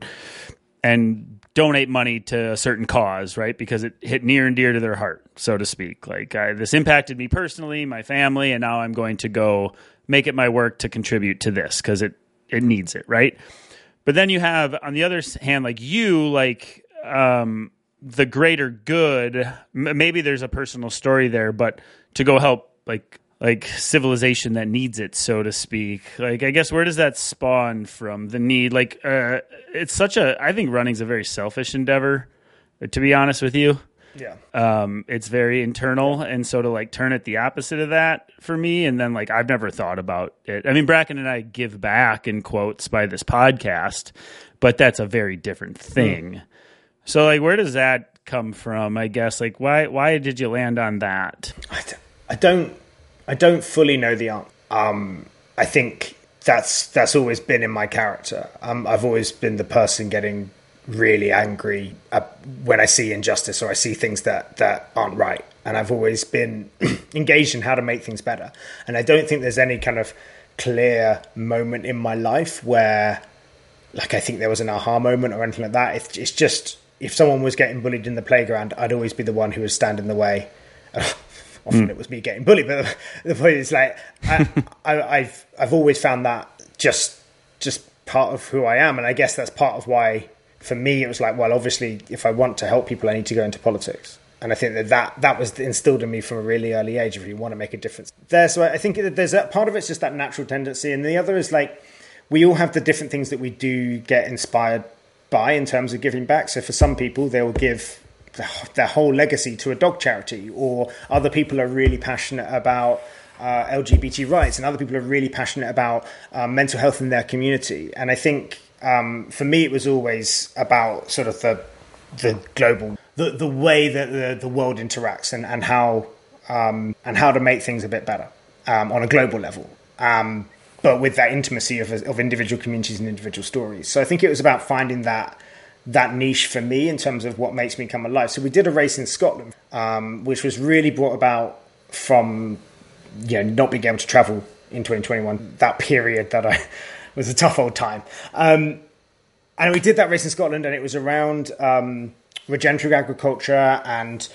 and donate money to a certain cause, right? Because it hit near and dear to their heart, so to speak. Like, I, this impacted me personally, my family, and now I'm going to go make it my work to contribute to this because it, it needs it, right? But then you have, on the other hand, like you, like um, the greater good, m- maybe there's a personal story there, but to go help, like, like civilization that needs it, so to speak. Like, I guess, where does that spawn from, the need? Like, uh, it's such a, I think running's a very selfish endeavor, to be honest with you. Yeah. Um, it's very internal. And so to like turn it the opposite of that for me. And then like, I've never thought about it. I mean, Bracken and I give back in quotes by this podcast, but that's a very different thing. Mm. So like, where does that come from? I guess, like, why, why did you land on that? I don't, I don't fully know the answer. Um, I think that's that's always been in my character. Um, I've always been the person getting really angry uh, when I see injustice or I see things that, that aren't right. And I've always been engaged in how to make things better. And I don't think there's any kind of clear moment in my life where, like, I think there was an aha moment or anything like that. It's, it's just, if someone was getting bullied in the playground, I'd always be the one who would stand in the way. Often mm. it was me getting bullied, but the point is, like, I, I, I've I've always found that just just part of who I am, and I guess that's part of why, for me, it was like, well, obviously, if I want to help people, I need to go into politics, and I think that that, that was instilled in me from a really early age. If you want to make a difference there, so I think there's that part of it's just that natural tendency, and the other is like we all have the different things that we do get inspired by in terms of giving back. So for some people, they will give their whole legacy to a dog charity, or other people are really passionate about uh, L G B T rights, and other people are really passionate about um, mental health in their community. And I think um, for me, it was always about sort of the the global, the the way that the, the world interacts, and and how um, and how to make things a bit better um, on a global level. Um, but with that intimacy of of individual communities and individual stories. So I think it was about finding that. that niche for me in terms of what makes me come alive. So we did a race in Scotland, um, which was really brought about from, you know, not being able to travel in twenty twenty-one, that period that I was a tough old time. Um, and we did that race in Scotland, and it was around um, regenerative agriculture and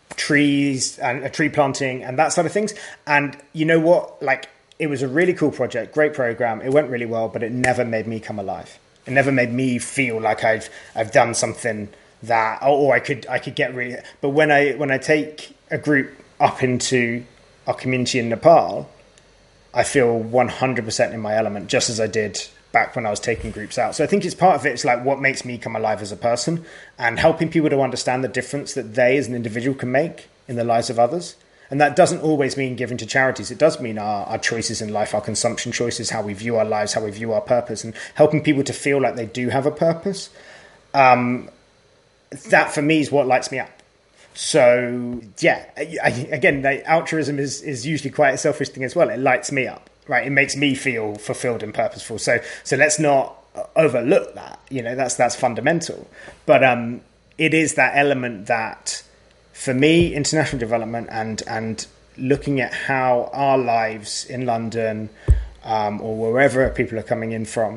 trees and uh, tree planting and that sort of things. And you know what? Like, it was a really cool project, great program. It went really well, but it never made me come alive. It never made me feel like I've I've done something that, or I could I could get really. But when I when I take a group up into our community in Nepal, I feel one hundred percent in my element, just as I did back when I was taking groups out. So I think it's part of it. It's like what makes me come alive as a person, and helping people to understand the difference that they as an individual can make in the lives of others. And that doesn't always mean giving to charities. It does mean our, our choices in life, our consumption choices, how we view our lives, how we view our purpose, and helping people to feel like they do have a purpose. Um, that, for me, is what lights me up. So, yeah, I, I, again, the altruism is, is usually quite a selfish thing as well. It lights me up, right? It makes me feel fulfilled and purposeful. So so let's not overlook that. You know, that's that's fundamental. But um, it is that element that... For me, international development and and looking at how our lives in London um, or wherever people are coming in from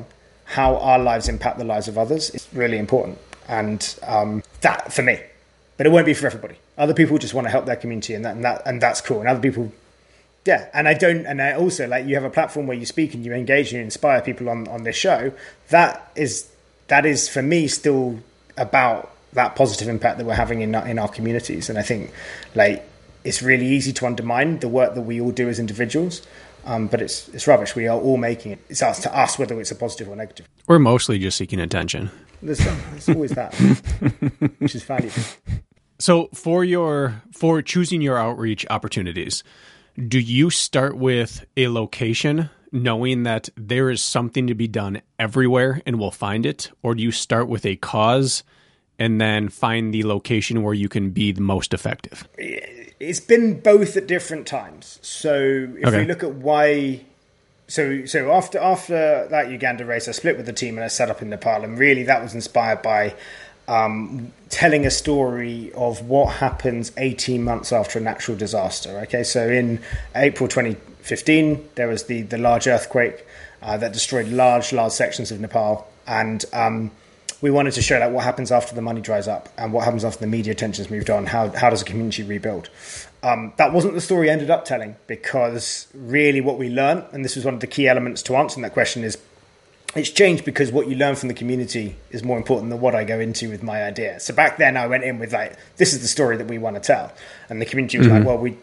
how our lives impact the lives of others is really important. And um, that for me, but it won't be for everybody. Other people just want to help their community, and that, and that and that's cool. And other people, yeah. And I don't. And I also like you have a platform where you speak and you engage and you inspire people on, on this show. That is that is for me still about that positive impact that we're having in our, in our communities. And I think like it's really easy to undermine the work that we all do as individuals. Um, but it's it's rubbish. We are all making it. It's us to us whether it's a positive or negative. We're mostly just seeking attention. There's, there's always that, which is valuable. So for your for choosing your outreach opportunities, do you start with a location knowing that there is something to be done everywhere and we'll find it? Or do you start with a cause and then find the location where you can be the most effective? It's been both at different times. So if okay. we look at why... So so after after that Uganda race, I split with the team and I set up in Nepal. And really that was inspired by um, telling a story of what happens eighteen months after a natural disaster. Okay, so in April twenty fifteen, there was the, the large earthquake uh, that destroyed large, large sections of Nepal. And um, we wanted to show like, what happens after the money dries up and what happens after the media attention's moved on. How, how does a community rebuild? Um, that wasn't the story I ended up telling, because really what we learned, and this was one of the key elements to answering that question, is it's changed because what you learn from the community is more important than what I go into with my idea. So back then I went in with like, this is the story that we want to tell. And the community was mm-hmm. like, well, we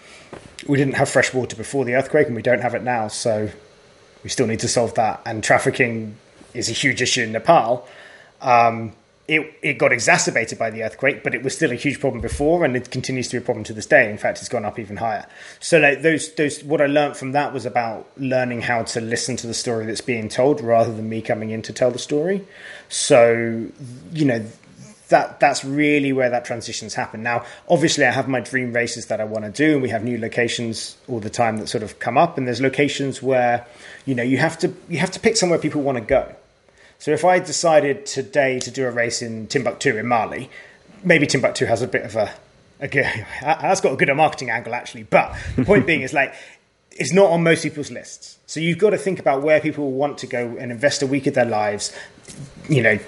we didn't have fresh water before the earthquake and we don't have it now. So we still need to solve that. And trafficking is a huge issue in Nepal. Um, It, it got exacerbated by the earthquake, but it was still a huge problem before, and it continues to be a problem to this day. In fact, it's gone up even higher. So, like those, those, what I learned from that was about learning how to listen to the story that's being told, rather than me coming in to tell the story. So, you know, that that's really where that transition's happened. Now, obviously, I have my dream races that I want to do, and we have new locations all the time that sort of come up. And there's locations where, you know, you have to you have to pick somewhere people want to go. So if I decided today to do a race in Timbuktu in Mali, maybe Timbuktu has a bit of a, a good, that's got a good marketing angle actually. But the point being is like, it's not on most people's lists. So you've got to think about where people want to go and invest a week of their lives. You know,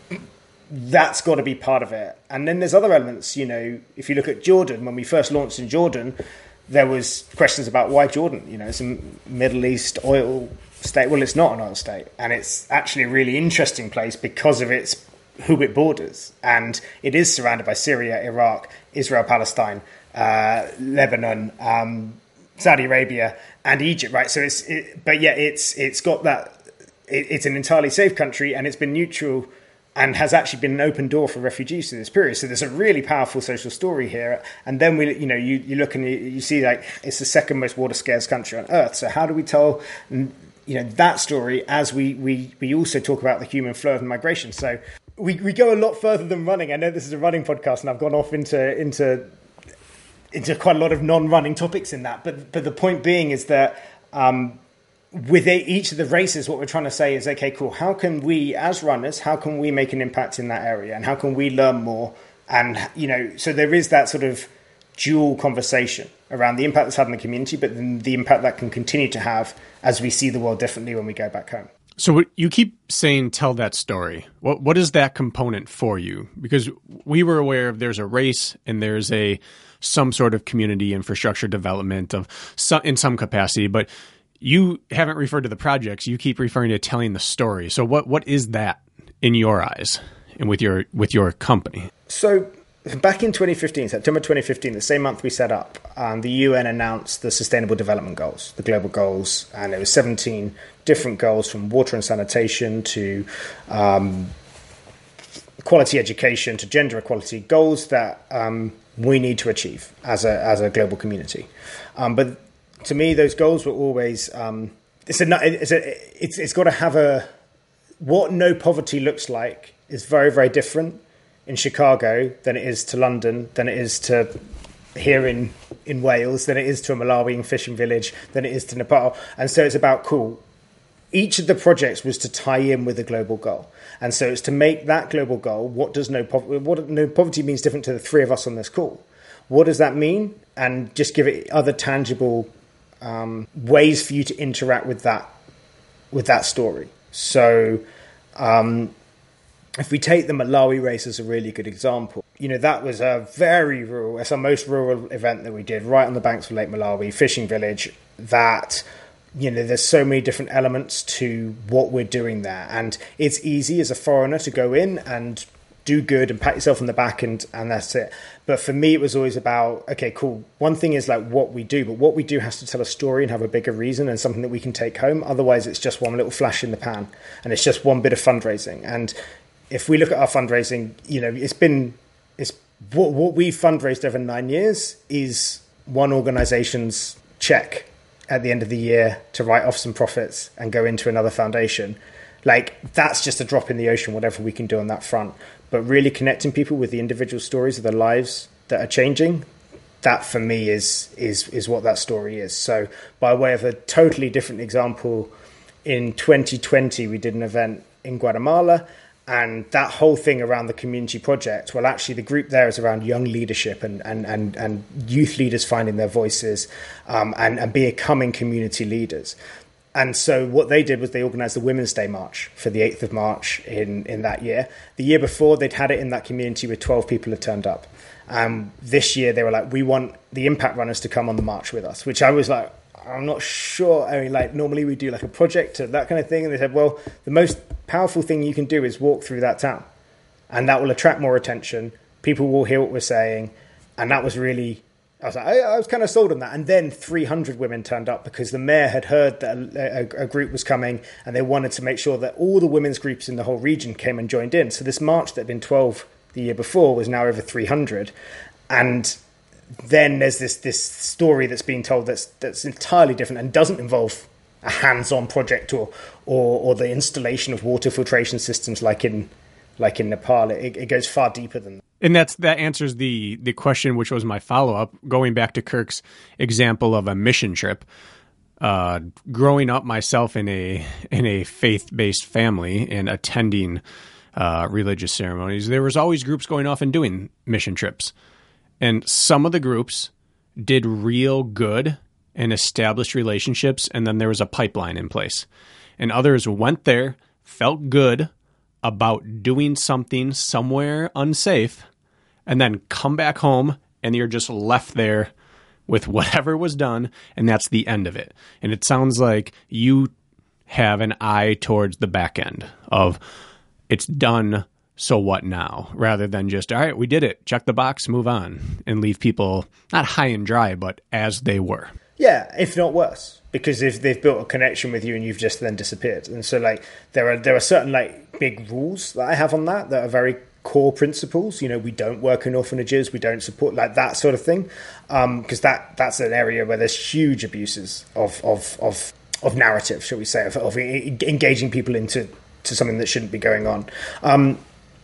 that's got to be part of it. And then there's other elements. You know, if you look at Jordan, when we first launched in Jordan, there was questions about why Jordan. You know, it's a Middle East oil state. Well, it's not an oil state, and it's actually a really interesting place because of its who it borders, and it is surrounded by Syria, Iraq, Israel, Palestine, uh, Lebanon, um, Saudi Arabia, and Egypt. Right, so it's it, but yeah, it's it's got that. It, it's an entirely safe country, and it's been neutral, and has actually been an open door for refugees through this period. So there's a really powerful social story here. And then we, you know, you, you look and you, you see like it's the second most water scarce country on earth. So how do we tell, you know, that story as we, we, we also talk about the human flow of migration? So we, we go a lot further than running. I know this is a running podcast and I've gone off into, into, into quite a lot of non-running topics in that. But, but the point being is that, um, with each of the races, what we're trying to say is, okay, cool. How can we, as runners, how can we make an impact in that area, and how can we learn more? And you know, so there is that sort of dual conversation around the impact that's had in the community, but then the impact that can continue to have as we see the world differently when we go back home. So you keep saying, tell that story. What what is that component for you? Because we were aware of there's a race and there's a some sort of community infrastructure development of some, in some capacity, but you haven't referred to the projects. You keep referring to telling the story. So what, what is that in your eyes and with your with your company? So back in twenty fifteen, September twenty fifteen, the same month we set up, um, the U N announced the Sustainable Development Goals, the global goals, and there was seventeen different goals, from water and sanitation to um, quality education to gender equality, goals that um, we need to achieve as a as a global community. Um, but to me, those goals were always um, it's a it's a it's it's got to have a what no poverty looks like is very very different in Chicago than it is to London, than it is to here in in Wales, than it is to a Malawian fishing village, than it is to Nepal. And so it's about cool. Each of the projects was to tie in with a global goal, and so it's to make that global goal. What does no poverty? What no poverty means different to the three of us on this call. What does that mean? And just give it other tangible Um, ways for you to interact with that with that story. So um, if we take the Malawi race as a really good example, you know, that was a very rural, it's our most rural event that we did, right on the banks of Lake Malawi, fishing village, that, you know, there's so many different elements to what we're doing there. And it's easy as a foreigner to go in and do good and pat yourself on the back and, and that's it. But for me, it was always about, okay, cool. One thing is like what we do, but what we do has to tell a story and have a bigger reason and something that we can take home. Otherwise, it's just one little flash in the pan and it's just one bit of fundraising. And if we look at our fundraising, you know, it's been, it's what, what we've fundraised over nine years is one organization's check at the end of the year to write off some profits and go into another foundation. Like, that's just a drop in the ocean, whatever we can do on that front. But really connecting people with the individual stories of their lives that are changing, that for me is is is what that story is. So by way of a totally different example, in twenty twenty, we did an event in Guatemala, and that whole thing around the community project, well, actually the group there is around young leadership and and and, and youth leaders finding their voices um, and, and becoming community leaders. And so what they did was they organised the Women's Day March for the eighth of March in, in that year. The year before, they'd had it in that community where twelve people had turned up. Um, this year, they were like, we want the Impact Runners to come on the march with us, which I was like, I'm not sure. I mean, like, normally we do like a project or that kind of thing. And they said, well, the most powerful thing you can do is walk through that town. And that will attract more attention. People will hear what we're saying. And that was really... I was like, I, I was kind of sold on that. And then three hundred women turned up because the mayor had heard that a, a, a group was coming and they wanted to make sure that all the women's groups in the whole region came and joined in. So this march that had been twelve the year before was now over three hundred. And then there's this this story that's being told that's that's entirely different and doesn't involve a hands-on project or or, or the installation of water filtration systems like in like in Nepal. It, it goes far deeper than that. And that's that answers the the question, which was my follow-up, going back to Kirk's example of a mission trip. Uh, growing up myself in a in a faith-based family and attending uh, religious ceremonies, there was always groups going off and doing mission trips. And some of the groups did real good and established relationships, and then there was a pipeline in place. And others went there, felt good about doing something somewhere unsafe, and then come back home and you're just left there with whatever was done, and that's the end of it. And it sounds like you have an eye towards the back end of it's done, so what now? Rather than just, all right, we did it, check the box, move on, and leave people not high and dry, but as they were. Yeah, if not worse, because if they've built a connection with you and you've just then disappeared. And so like there are there are certain like big rules that I have on that that are very core principles. You know, we don't work in orphanages, we don't support like that sort of thing, because um, that that's an area where there's huge abuses of of of, of narrative, shall we say, of, of engaging people into to something that shouldn't be going on. Um,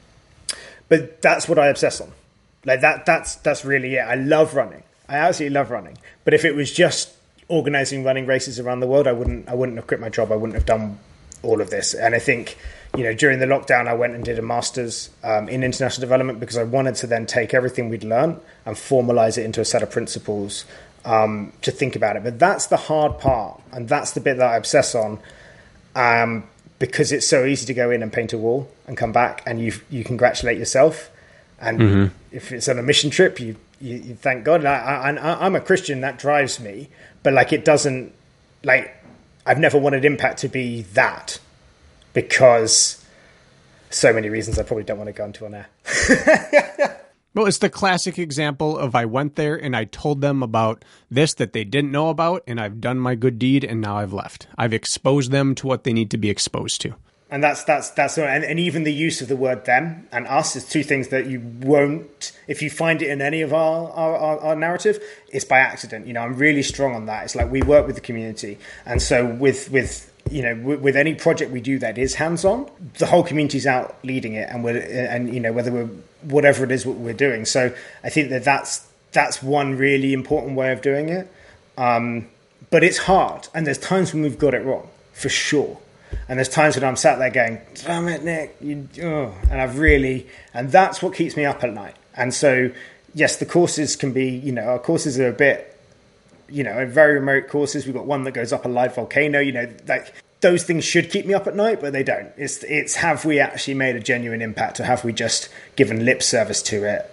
but that's what I obsess on. Like that that's that's really it. I love running. I absolutely love running. But if it was just organizing running races around the world, I wouldn't I wouldn't have quit my job. I wouldn't have done all of this. And I think, you know, during the lockdown, I went and did a master's um, in international development because I wanted to then take everything we'd learned and formalize it into a set of principles um, to think about it. But that's the hard part. And that's the bit that I obsess on um, because it's so easy to go in and paint a wall and come back and you you congratulate yourself. And mm-hmm. if it's on a mission trip, you You, you thank God. I, I, I'm a Christian. That drives me. But like, it doesn't, like, I've never wanted Impact to be that because so many reasons I probably don't want to go into on air. Well, it's the classic example of I went there and I told them about this that they didn't know about, and I've done my good deed, and now I've left. I've exposed them to what they need to be exposed to. And that's that's that's and, and even the use of the word them and us is two things that you won't, if you find it in any of our, our, our, our narrative, it's by accident. You know, I'm really strong on that. It's like we work with the community, and so with with you know with, with any project we do that is hands on, the whole community's out leading it, and we're and you know whether we're whatever it is what we're doing. So I think that that's that's one really important way of doing it. Um, but it's hard, and there's times when we've got it wrong for sure. And there's times when I'm sat there going, damn it, Nick, you, oh, and I've really, and that's what keeps me up at night. And so, yes, the courses can be, you know, our courses are a bit, you know, very remote courses. We've got one that goes up a live volcano, you know, like those things should keep me up at night, but they don't. It's it's have we actually made a genuine impact, or have we just given lip service to it?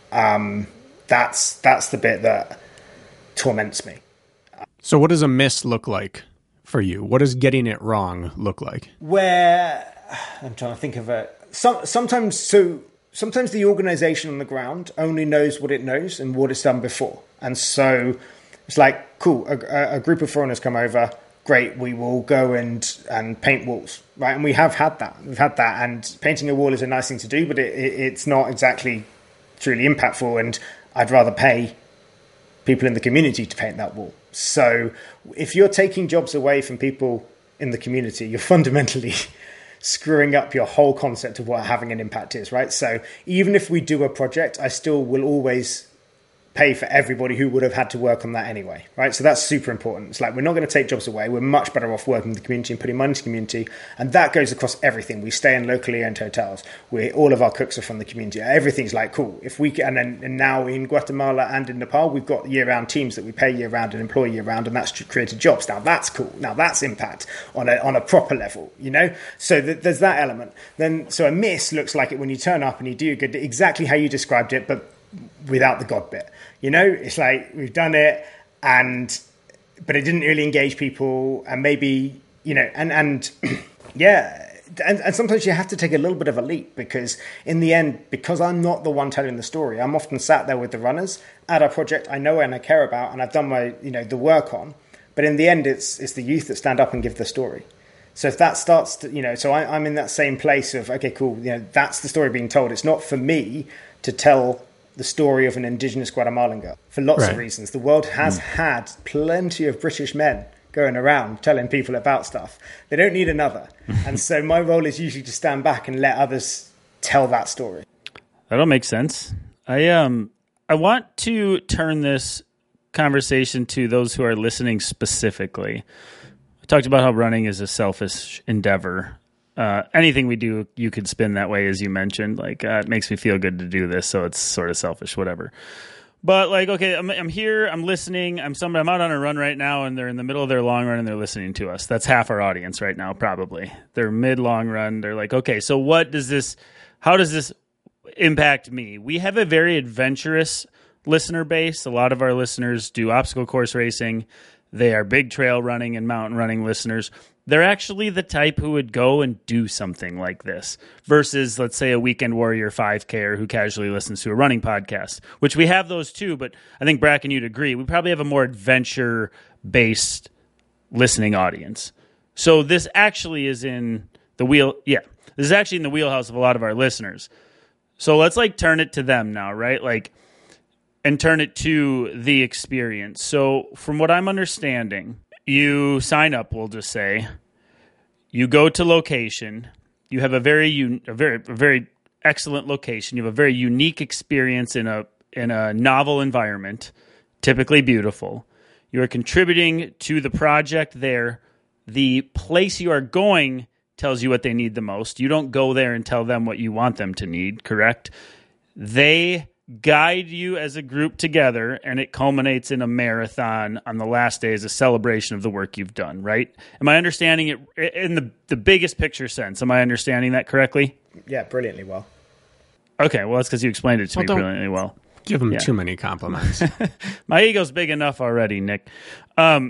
Um, that's that's the bit that torments me. So what does a miss look like for you? What does getting it wrong look like? Where I'm trying to think of it. Some, sometimes, so sometimes the organization on the ground only knows what it knows and what it's done before. And so it's like, cool, a, a group of foreigners come over. Great, we will go and, and paint walls, right? And we have had that. We've had that. And painting a wall is a nice thing to do, but it, it, it's not exactly truly impactful. And I'd rather pay people in the community to paint that wall. So if you're taking jobs away from people in the community, you're fundamentally screwing up your whole concept of what having an impact is, right? So even if we do a project, I still will always pay for everybody who would have had to work on that anyway, right? So that's super important. It's like, we're not going to take jobs away. We're much better off working with the community and putting money into the community. And that goes across everything. We stay in locally owned hotels. We all of our cooks are from the community. Everything's like, cool. If we can, and then and now in Guatemala and in Nepal, we've got year-round teams that we pay year-round and employ year-round, and that's created jobs. Now that's cool. Now that's impact on a on a proper level, you know? So th- there's that element. Then, so a miss looks like it when you turn up and you do good, exactly how you described it, but without the God bit. You know, it's like, we've done it, and but it didn't really engage people, and maybe, you know, and and yeah, and, and sometimes you have to take a little bit of a leap, because in the end, because I'm not the one telling the story, I'm often sat there with the runners at a project I know and I care about, and I've done my, you know, the work on, but in the end, it's it's the youth that stand up and give the story. So if that starts to, you know, so I, I'm in that same place of, okay, cool, you know, that's the story being told. It's not for me to tell the story of an indigenous Guatemalan girl for lots right. of reasons. The world has mm. had plenty of British men going around telling people about stuff. They don't need another. And so my role is usually to stand back and let others tell that story. That'll make sense. I um I want to turn this conversation to those who are listening specifically. I talked about how running is a selfish endeavor. Uh, anything we do, you could spin that way, as you mentioned. Like, uh, it makes me feel good to do this, so it's sort of selfish, whatever. But like, okay, I'm, I'm here, I'm listening. I'm somebody. I'm out on a run right now, and they're in the middle of their long run, and they're listening to us. That's half our audience right now, probably. They're mid long run. They're like, okay, so what does this? How does this impact me? We have a very adventurous listener base. A lot of our listeners do obstacle course racing. They are big trail running and mountain running listeners. They're actually the type who would go and do something like this versus, let's say, a weekend warrior five K-er who casually listens to a running podcast, which we have those too. But I think, Bracken, you'd agree. We probably have a more adventure-based listening audience. So this actually is in the wheel. Yeah, this is actually in the wheelhouse of a lot of our listeners. So let's like turn it to them now, right? Like, and turn it to the experience. So from what I'm understanding, you sign up, we'll just say, you go to location, you have a very un- a very a very excellent location, you have a very unique experience in a in a novel environment, typically beautiful. You are contributing to the project there. The place you are going tells you what they need the most. You don't go there and tell them what you want them to need, correct? They guide you as a group together, and it culminates in a marathon on the last day as a celebration of the work you've done, right? Am I understanding it in the, the biggest picture sense? Am I understanding that correctly? Yeah, brilliantly well. Okay, well, that's because you explained it to well, me brilliantly well. Give them yeah. too many compliments. My ego's big enough already, Nick. Um,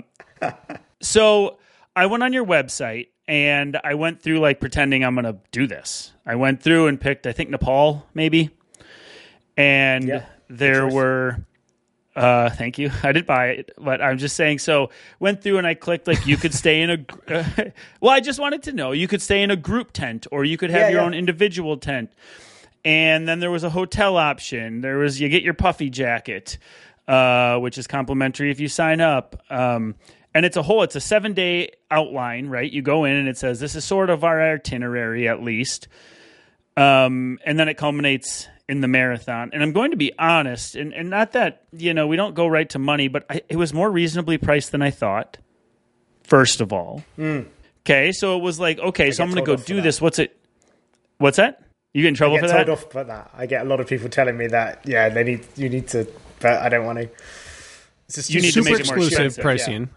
so I went on your website, and I went through, like, pretending I'm going to do this. I went through and picked, I think, Nepal, maybe. And yeah, there were, uh, thank you. I didn't buy it, but I'm just saying. So went through and I clicked like you could stay in a. Uh, well, I just wanted to know you could stay in a group tent or you could have yeah, your yeah. own individual tent. And then there was a hotel option. There was you get your puffy jacket, uh, which is complimentary if you sign up. Um, and it's a whole. It's a seven day outline, right? You go in and it says this is sort of our itinerary at least, um, and then it culminates in the marathon. And I'm going to be honest, and, and not that, you know, we don't go right to money, but I, it was more reasonably priced than I thought, first of all. Mm. Okay, so it was like, okay, I so I'm going to go do this. What's it? What's that? You get in trouble I get for that? told off for that. I get a lot of people telling me that, yeah, they need you need to, but I don't want to. It's just you need to make it more exclusive pricing.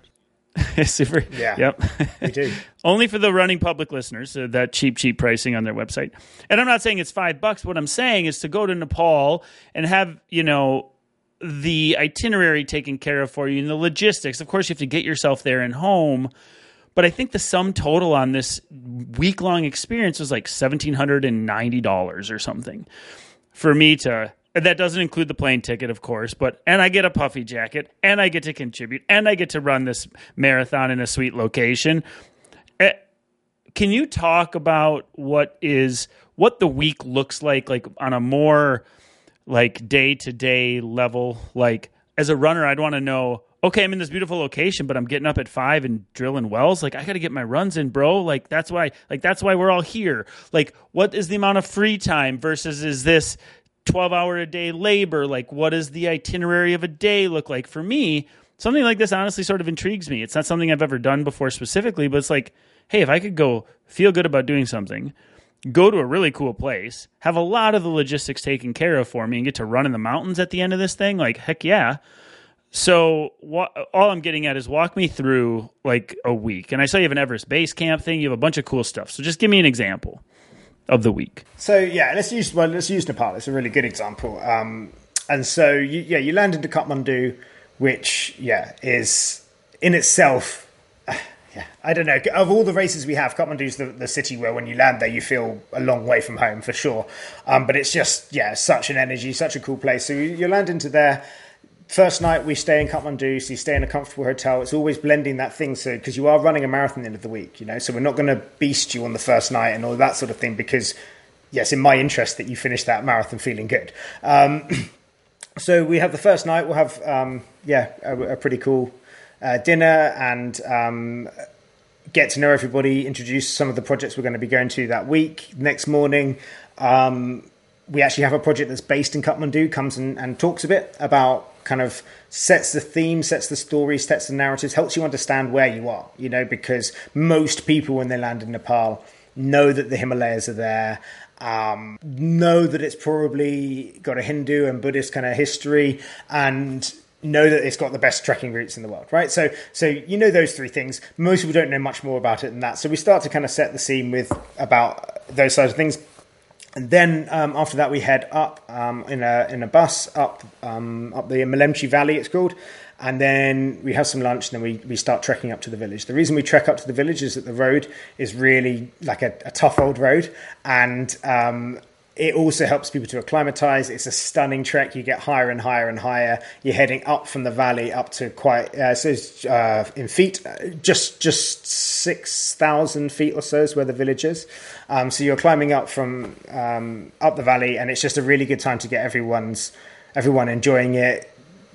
Super. Yeah. Yep. We do. Only for the running public listeners, so that cheap, cheap pricing on their website. And I'm not saying it's five bucks. What I'm saying is to go to Nepal and have, you know, the itinerary taken care of for you and the logistics. Of course, you have to get yourself there and home. But I think the sum total on this week-long experience was like one thousand seven hundred ninety dollars or something for me to... That doesn't include the plane ticket, of course, but and I get a puffy jacket, and I get to contribute, and I get to run this marathon in a sweet location. Uh, can you talk about what is what the week looks like, like on a more like day to day level? Like as a runner, I'd want to know. Okay, I'm in this beautiful location, but I'm getting up at five and drilling wells. Like I got to get my runs in, bro. Like that's why. Like that's why we're all here. Like what is the amount of free time versus is this twelve hour a day labor? Like what does the itinerary of a day look like? For me, something like this honestly sort of intrigues me. It's not something I've ever done before specifically, but it's like, hey, if I could go feel good about doing something, go to a really cool place, have a lot of the logistics taken care of for me and get to run in the mountains at the end of this thing, like heck yeah. So what, all I'm getting at is walk me through like a week. And I saw you have an Everest base camp thing. You have a bunch of cool stuff. So just give me an example of the week. So yeah, let's use well, let's use Nepal. It's a really good example. Um, and so you, yeah, you land into Kathmandu, which yeah is in itself, uh, yeah, I don't know. Of all the races we have, Kathmandu's the, the city where when you land there, you feel a long way from home for sure. Um, but it's just yeah, such an energy, such a cool place. So you, you land into there. First night we stay in Kathmandu, so you stay in a comfortable hotel. It's always blending that thing, so because you are running a marathon at the end of the week, you know. So we're not going to beast you on the first night and all that sort of thing, because yes, in my interest that you finish that marathon feeling good. Um, so we have the first night. We'll have um, yeah a, a pretty cool uh, dinner and um, get to know everybody. Introduce some of the projects we're going to be going to that week. Next morning. Um, we actually have a project that's based in Kathmandu, comes and, and talks a bit about kind of sets the theme, sets the story, sets the narratives, helps you understand where you are, you know, because most people when they land in Nepal know that the Himalayas are there, um, know that it's probably got a Hindu and Buddhist kind of history, and know that it's got the best trekking routes in the world, right? So so you know those three things. Most people don't know much more about it than that. So we start to kind of set the scene with about those sorts of things. And then um, after that, we head up um, in a in a bus up um, up the Melemchi Valley, it's called, and then we have some lunch, and then we, we start trekking up to the village. The reason we trek up to the village is that the road is really like a, a tough old road, and um, it also helps people to acclimatize. It's a stunning trek. You get higher and higher and higher. You're heading up from the valley up to quite uh, so uh, in feet, just just six thousand feet or so is where the village is. Um, so you're climbing up from um, up the valley, and it's just a really good time to get everyone's everyone enjoying it.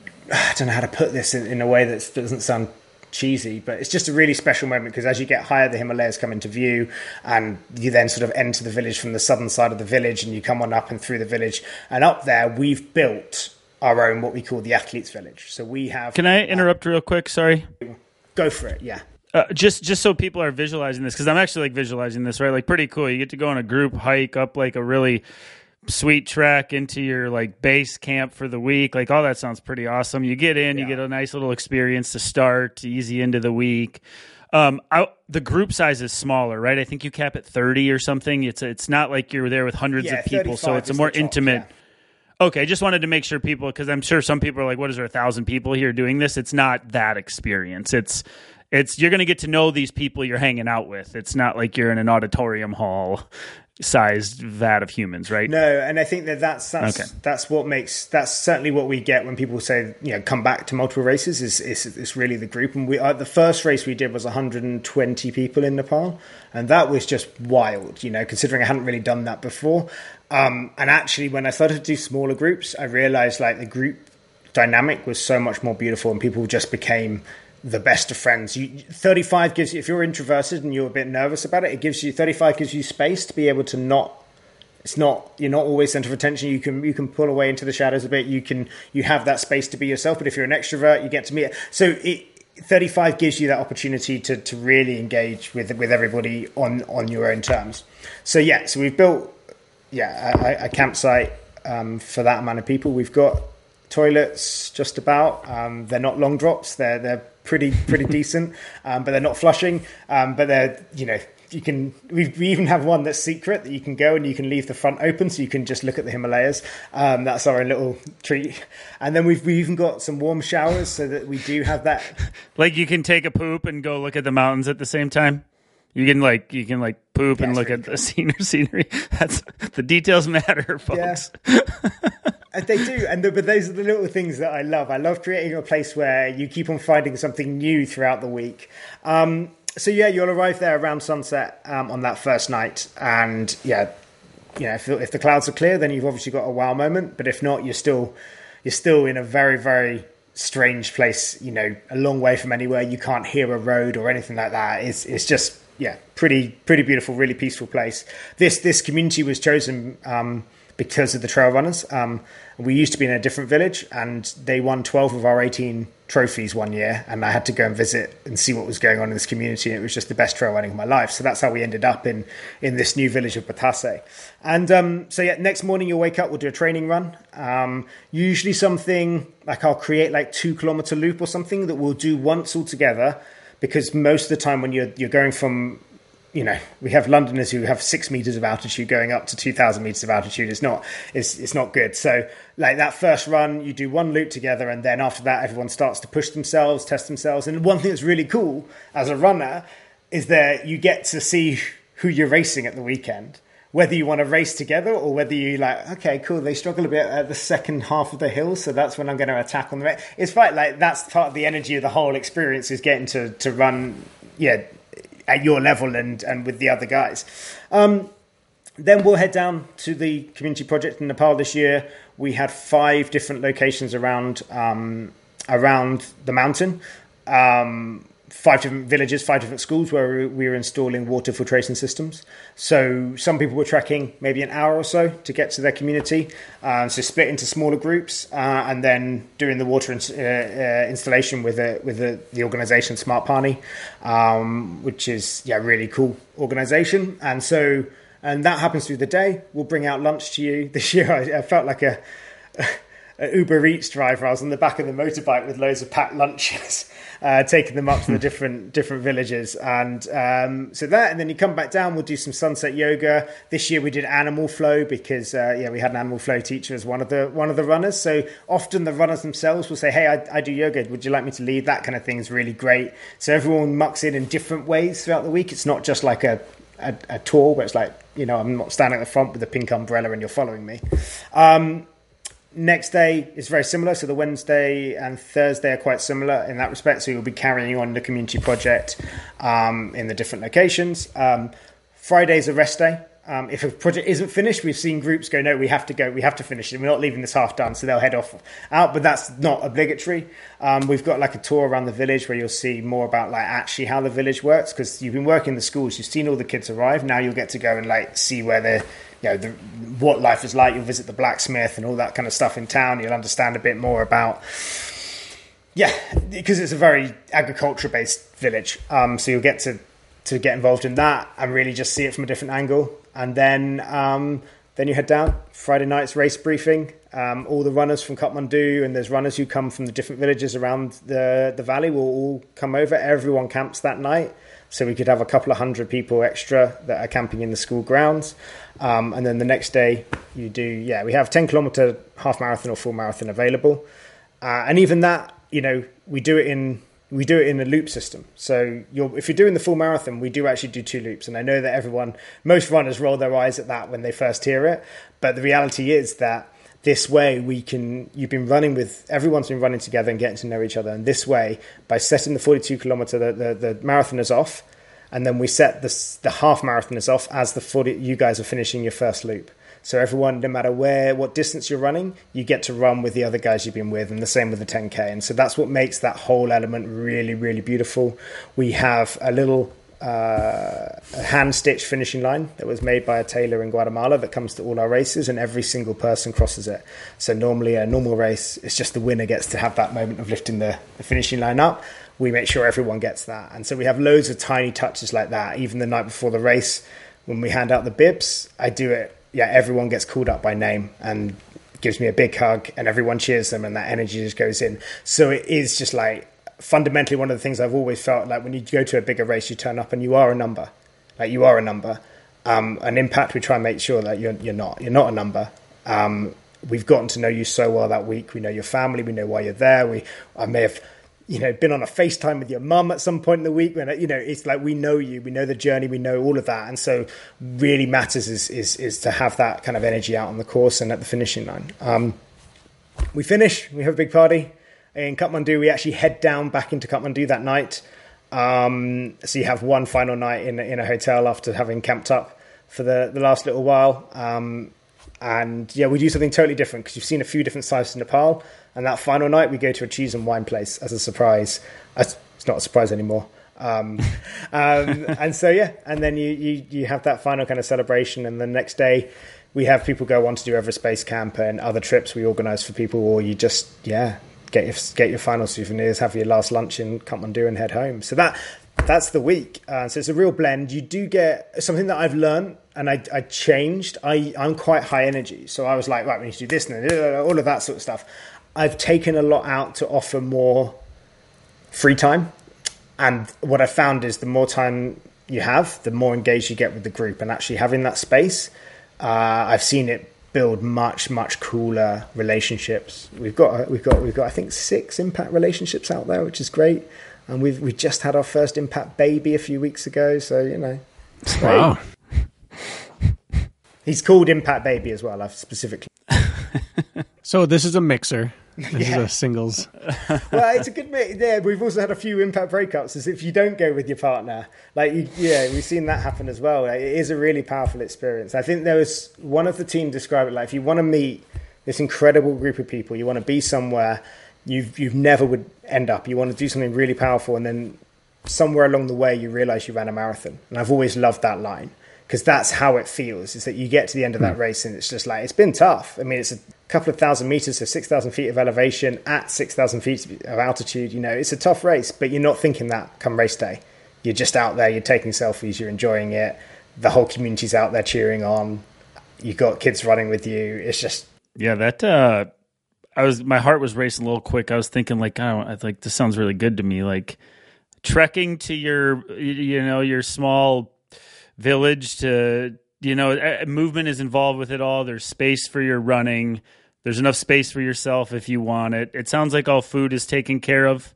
I don't know how to put this in, in a way that doesn't sound cheesy, but it's just a really special moment, because as you get higher, the Himalayas come into view, and you then sort of enter the village from the southern side of the village, and you come on up and through the village, and up there we've built our own what we call the athletes village. So we have Can I interrupt uh, real quick? Sorry. Go for it. Yeah. Uh, just just so people are visualizing this, because I'm actually like visualizing this, right? Like pretty cool. You get to go on a group hike up like a really sweet trek into your like base camp for the week. Like all that sounds pretty awesome. You get in, yeah. You get a nice little experience to start, easy into the week. Um, I, the group size is smaller, right? I think you cap at thirty or something. It's it's not like you're there with hundreds yeah, of people, so it's a more intimate. Top, yeah. Okay, just wanted to make sure people, because I'm sure some people are like, "What is there a thousand people here doing this?" It's not that experience. It's It's you're going to get to know these people you're hanging out with. It's not like you're in an auditorium hall sized vat of humans, right? No, and I think that that's that's, okay. that's what makes that's certainly what we get when people say, you know, come back to multiple races. Is is it's really the group. And we uh, the first race we did was one hundred twenty people in Nepal, and that was just wild, you know, considering I hadn't really done that before. Um, and actually, when I started to do smaller groups, I realized like the group dynamic was so much more beautiful, and people just became the best of friends. You, thirty-five gives you, if you're introverted and you're a bit nervous about it, it gives you, thirty-five gives you space to be able to not, it's not, you're not always center of attention. You can, you can pull away into the shadows a bit. You can, you have that space to be yourself. But if you're an extrovert, you get to meet it. So it, thirty-five gives you that opportunity to, to really engage with, with everybody on, on your own terms. So yeah, so we've built, yeah, a, a campsite um, for that amount of people. We've got toilets just about. Um, they're not long drops. They're, they're, pretty pretty decent, um, but they're not flushing. Um, but they're, you know, you can. We, we even have one that's secret that you can go and you can leave the front open, so you can just look at the Himalayas. Um, that's our own little treat. And then we've we even got some warm showers so that we do have that. Like you can take a poop and go look at the mountains at the same time. You can like you can like poop yeah, and look really at cool. the scenery. Scenery. That's the details matter, folks. Yeah. They do, and the, but those are the little things that I love. I love creating a place where you keep on finding something new throughout the week. Um, so yeah, you'll arrive there around sunset um, on that first night, and yeah, you know, if, if the clouds are clear, then you've obviously got a wow moment. But if not, you're still you're still in a very very strange place. You know, a long way from anywhere. You can't hear a road or anything like that. It's it's just yeah, pretty pretty beautiful, really peaceful place. This this community was chosen Um, because of the trail runners. Um, we used to be in a different village, and they won twelve of our eighteen trophies one year, and I had to go and visit and see what was going on in this community. And it was just the best trail running of my life. So that's how we ended up in in this new village of Batase. And um, so yeah, next morning you'll wake up, we'll do a training run. Um, usually something like I'll create like two kilometer loop or something that we'll do once all together, because most of the time when you're you're going from, you know, we have Londoners who have six meters of altitude going up to two thousand meters of altitude. It's not, it's, it's not good. So like that first run, you do one loop together. And then after that, everyone starts to push themselves, test themselves. And one thing that's really cool as a runner is that you get to see who you're racing at the weekend, whether you want to race together or whether you like, okay, cool. They struggle a bit at the second half of the hill. So that's when I'm going to attack on the race. It's right. Like that's part of the energy of the whole experience, is getting to, to run. Yeah. At your level and, and with the other guys. Um, then we'll head down to the community project in Nepal this year. We had five different locations around um, around the mountain. Um, five different villages, five different schools where we were installing water filtration systems. So some people were trekking maybe an hour or so to get to their community. Uh, so split into smaller groups uh, and then doing the water in, uh, uh, installation with a, with a, the organisation Smart Pani, um, which is yeah really cool organisation. And so and that happens through the day. We'll bring out lunch to you. This year I, I felt like a... a Uber Eats driver. I was on the back of the motorbike with loads of packed lunches, uh, taking them up to the different different villages. And um, so that, and then you come back down, we'll do some sunset yoga. This year we did animal flow because uh, yeah, we had an animal flow teacher as one of the one of the runners. So often the runners themselves will say, hey, I, I do yoga. Would you like me to lead? That kind of thing is really great. So everyone mucks in in different ways throughout the week. It's not just like a, a, a tour where it's like, you know, I'm not standing at the front with a pink umbrella and you're following me. Um, Next day is very similar. So the Wednesday and Thursday are quite similar in that respect. So you'll be carrying on the community project um, in the different locations. Um, Friday's a rest day. Um, if a project isn't finished, we've seen groups go, no, we have to go, we have to finish it. We're not leaving this half done. So they'll head off out, but that's not obligatory. Um, we've got like a tour around the village where you'll see more about like actually how the village works. Because you've been working in the schools, you've seen all the kids arrive. Now you'll get to go and like see where they're, you know, the, what life is like. You'll visit the blacksmith and all that kind of stuff in town. You'll understand a bit more about, yeah, because it's a very agriculture-based village. Um, so you'll get to, to get involved in that and really just see it from a different angle. And then um, then you head down. Friday night's race briefing. Um, all the runners from Kathmandu, and there's runners who come from the different villages around the, the valley, will all come over. Everyone camps that night. So we could have a couple of hundred people extra that are camping in the school grounds. Um, and then the next day you do, yeah, we have ten kilometer half marathon or full marathon available. Uh, and even that, you know, we do it in, we do it in a loop system. So you're, if you're doing the full marathon, we do actually do two loops. And I know that everyone, most runners roll their eyes at that when they first hear it. But the reality is that this way we can, you've been running with, everyone's been running together and getting to know each other. And this way, by setting the forty-two kilometer, the, the, the marathoners off, and then we set the, the half marathoners off as the forty, you guys are finishing your first loop. So everyone, no matter where, what distance you're running, you get to run with the other guys you've been with, and the same with the ten K. And so that's what makes that whole element really, really beautiful. We have a little uh, hand-stitched finishing line that was made by a tailor in Guatemala that comes to all our races, and every single person crosses it. So normally a normal race, it's just the winner gets to have that moment of lifting the, the finishing line up. We make sure everyone gets that. And so we have loads of tiny touches like that. Even the night before the race, when we hand out the bibs, I do it. Yeah, everyone gets called up by name and gives me a big hug, and everyone cheers them, and that energy just goes in. So it is just like fundamentally, one of the things I've always felt like when you go to a bigger race, you turn up and you are a number. Like you are a number. Um, an Impact, we try and make sure that you're you're not. You're not a number. Um, we've gotten to know you so well that week. We know your family. We know why you're there. We I may have, you know, been on a FaceTime with your mum at some point in the week when, you know, it's like we know you, we know the journey, we know all of that. And so really matters is is is to have that kind of energy out on the course and at the finishing line. Um, we finish, we have a big party. In Kathmandu, we actually head down back into Kathmandu that night. Um, so you have one final night in, in a hotel after having camped up for the, the last little while. Um, and yeah, we do something totally different because you've seen a few different sites in Nepal. And that final night, we go to a cheese and wine place as a surprise. It's not a surprise anymore. Um, um, and so, yeah, and then you, you, you have that final kind of celebration. And the next day, we have people go on to do Everest Base Camp and other trips we organise for people, or you just, yeah, get your get your final souvenirs, have your last lunch in Kathmandu and head home. So that that's the week. Uh, so it's a real blend. You do get something that I've learned and I, I changed. I, I'm quite high energy. So I was like, right, we need to do this and all of that sort of stuff. I've taken a lot out to offer more free time. And what I found is the more time you have, the more engaged you get with the group. And actually having that space, uh, I've seen it build much, much cooler relationships. We've got, we've got, we've got, I think, six Impact relationships out there, which is great. And we've we just had our first Impact baby a few weeks ago. So, you know, it's great. Wow. He's called Impact Baby as well. I've specifically. So this is a mixer. This yeah. is a singles. Well, it's a good mix. Yeah, we've also had a few Impact breakups. As if you don't go with your partner, like you, yeah, we've seen that happen as well. Like, it is a really powerful experience. I think there was one of the team described it like if you want to meet this incredible group of people, you want to be somewhere you've you've never would end up. You want to do something really powerful, and then somewhere along the way you realize you ran a marathon. And I've always loved that line. Because that's how it feels, is that you get to the end of that race and it's just like, it's been tough. I mean, it's a couple of thousand meters, so six thousand feet of elevation at six thousand feet of altitude. You know, it's a tough race, but you're not thinking that come race day. You're just out there, you're taking selfies, you're enjoying it. The whole community's out there cheering on. You've got kids running with you. It's just... Yeah, that... Uh, I was my heart was racing a little quick. I was thinking like, oh, I like this sounds really good to me. Like trekking to your, you know, your small village to, you know, movement is involved with it all. There's space for your running. There's enough space for yourself if you want it. It sounds like all food is taken care of,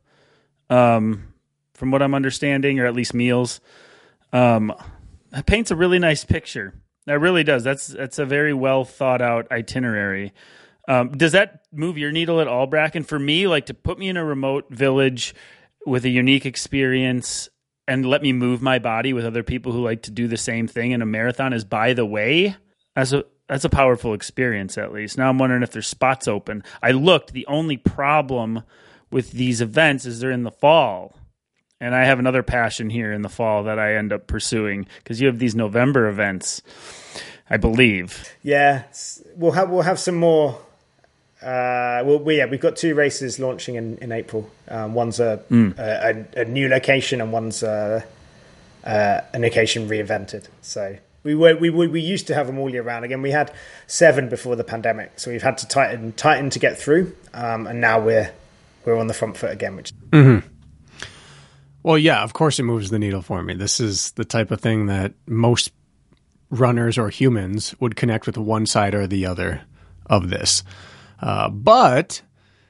um, from what I'm understanding, or at least meals. Um, that paints a really nice picture. That really does. That's that's a very well thought out itinerary. Um, does that move your needle at all, Bracken? For me, like to put me in a remote village with a unique experience and let me move my body with other people who like to do the same thing in a marathon is, by the way, that's a that's a powerful experience, at least. Now I'm wondering if there's spots open. I looked. The only problem with these events is they're in the fall. And I have another passion here in the fall that I end up pursuing because you have these November events, I believe. Yeah, we'll have we'll have some more. Uh, well, we, yeah, we've got two races launching in, in April. Um, one's a, mm. a, a a new location, and one's a, a, a location reinvented. So we were we we we used to have them all year round. Again, we had seven before the pandemic, so we've had to tighten tighten to get through. Um, and now we're we're on the front foot again. Which mm-hmm. Well, yeah, of course it moves the needle for me. This is the type of thing that most runners or humans would connect with one side or the other of this. Uh, but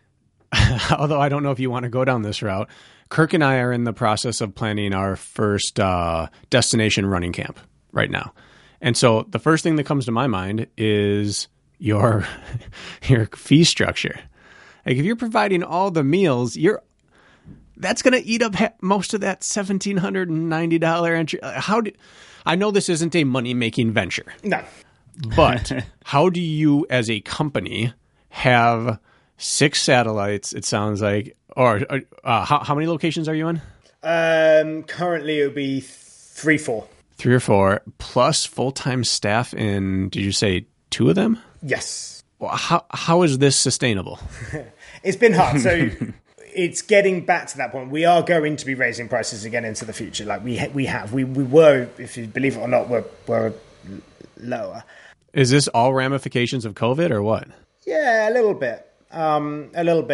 although I don't know if you want to go down this route, Kirk and I are in the process of planning our first uh, destination running camp right now. And so the first thing that comes to my mind is your your fee structure. Like if you're providing all the meals, you're that's going to eat up ha- most of that one thousand seven hundred ninety dollars entry. How do I know this isn't a money-making venture? No. But how do you as a company have six satellites, it sounds like, or uh, how, how many locations are you in? Um, currently, it would be three, four. Three or four, plus full-time staff in, did you say two of them? Yes. Well, how how is this sustainable? It's been hard. So it's getting back to that point. We are going to be raising prices again into the future. Like we ha- we have. We, we were, if you believe it or not, we're, we're lower. Is this all ramifications of COVID or what? Yeah, a little bit. Um, a little bit.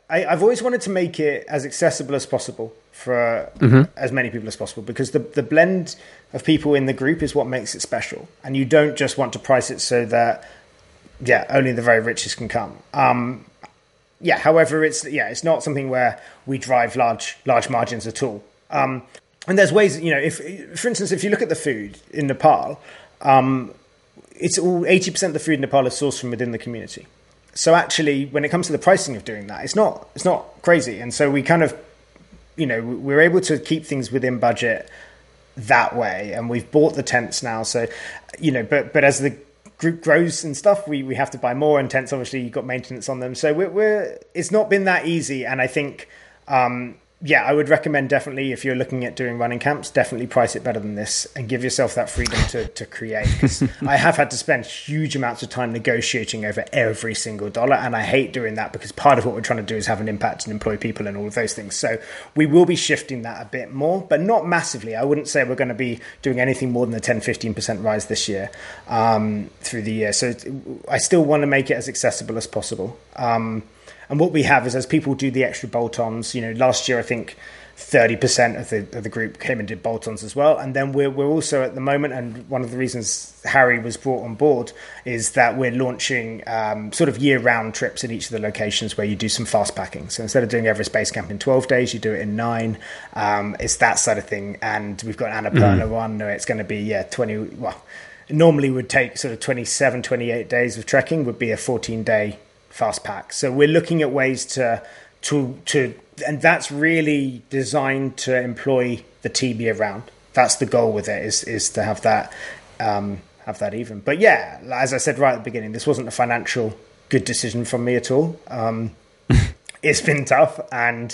I, I've always wanted to make it as accessible as possible for mm-hmm. as many people as possible, because the, the blend of people in the group is what makes it special. And you don't just want to price it so that, yeah, only the very richest can come. Um, yeah, however, it's yeah, it's not something where we drive large large margins at all. Um, and there's ways, you know, if for instance, if you look at the food in Nepal, um, it's all eighty percent of the food in Nepal is sourced from within the community. So actually, when it comes to the pricing of doing that, it's not it's not crazy. And so we kind of, you know, we're able to keep things within budget that way. And we've bought the tents now. So, you know, but but as the group grows and stuff, we, we have to buy more. And tents, obviously, you've got maintenance on them. So we're, we're it's not been that easy. And I think, um, yeah, I would recommend definitely, if you're looking at doing running camps, definitely price it better than this and give yourself that freedom to, to create. Because I have had to spend huge amounts of time negotiating over every single dollar. And I hate doing that, because part of what we're trying to do is have an impact and employ people and all of those things. So we will be shifting that a bit more, but not massively. I wouldn't say we're going to be doing anything more than a ten, fifteen percent rise this year um, through the year. So I still want to make it as accessible as possible. Um, And what we have is, as people do the extra bolt-ons, you know, last year I think thirty percent of the of the group came and did bolt-ons as well. And then we're we're also at the moment, and one of the reasons Harry was brought on board is that we're launching um, sort of year-round trips in each of the locations where you do some fast packing. So instead of doing Everest Base Camp in twelve days, you do it in nine. Um, it's that sort of thing. And we've got Annapurna mm-hmm. one. It's going to be yeah twenty. Well, normally would take sort of twenty-seven, twenty-eight days of trekking. Would be a fourteen day fast pack. So we're looking at ways to to to and that's really designed to employ the team year round. That's the goal with it, is is to have that um have that even. But yeah, as I said right at the beginning, this wasn't a financial good decision from me at all. Um it's been tough, and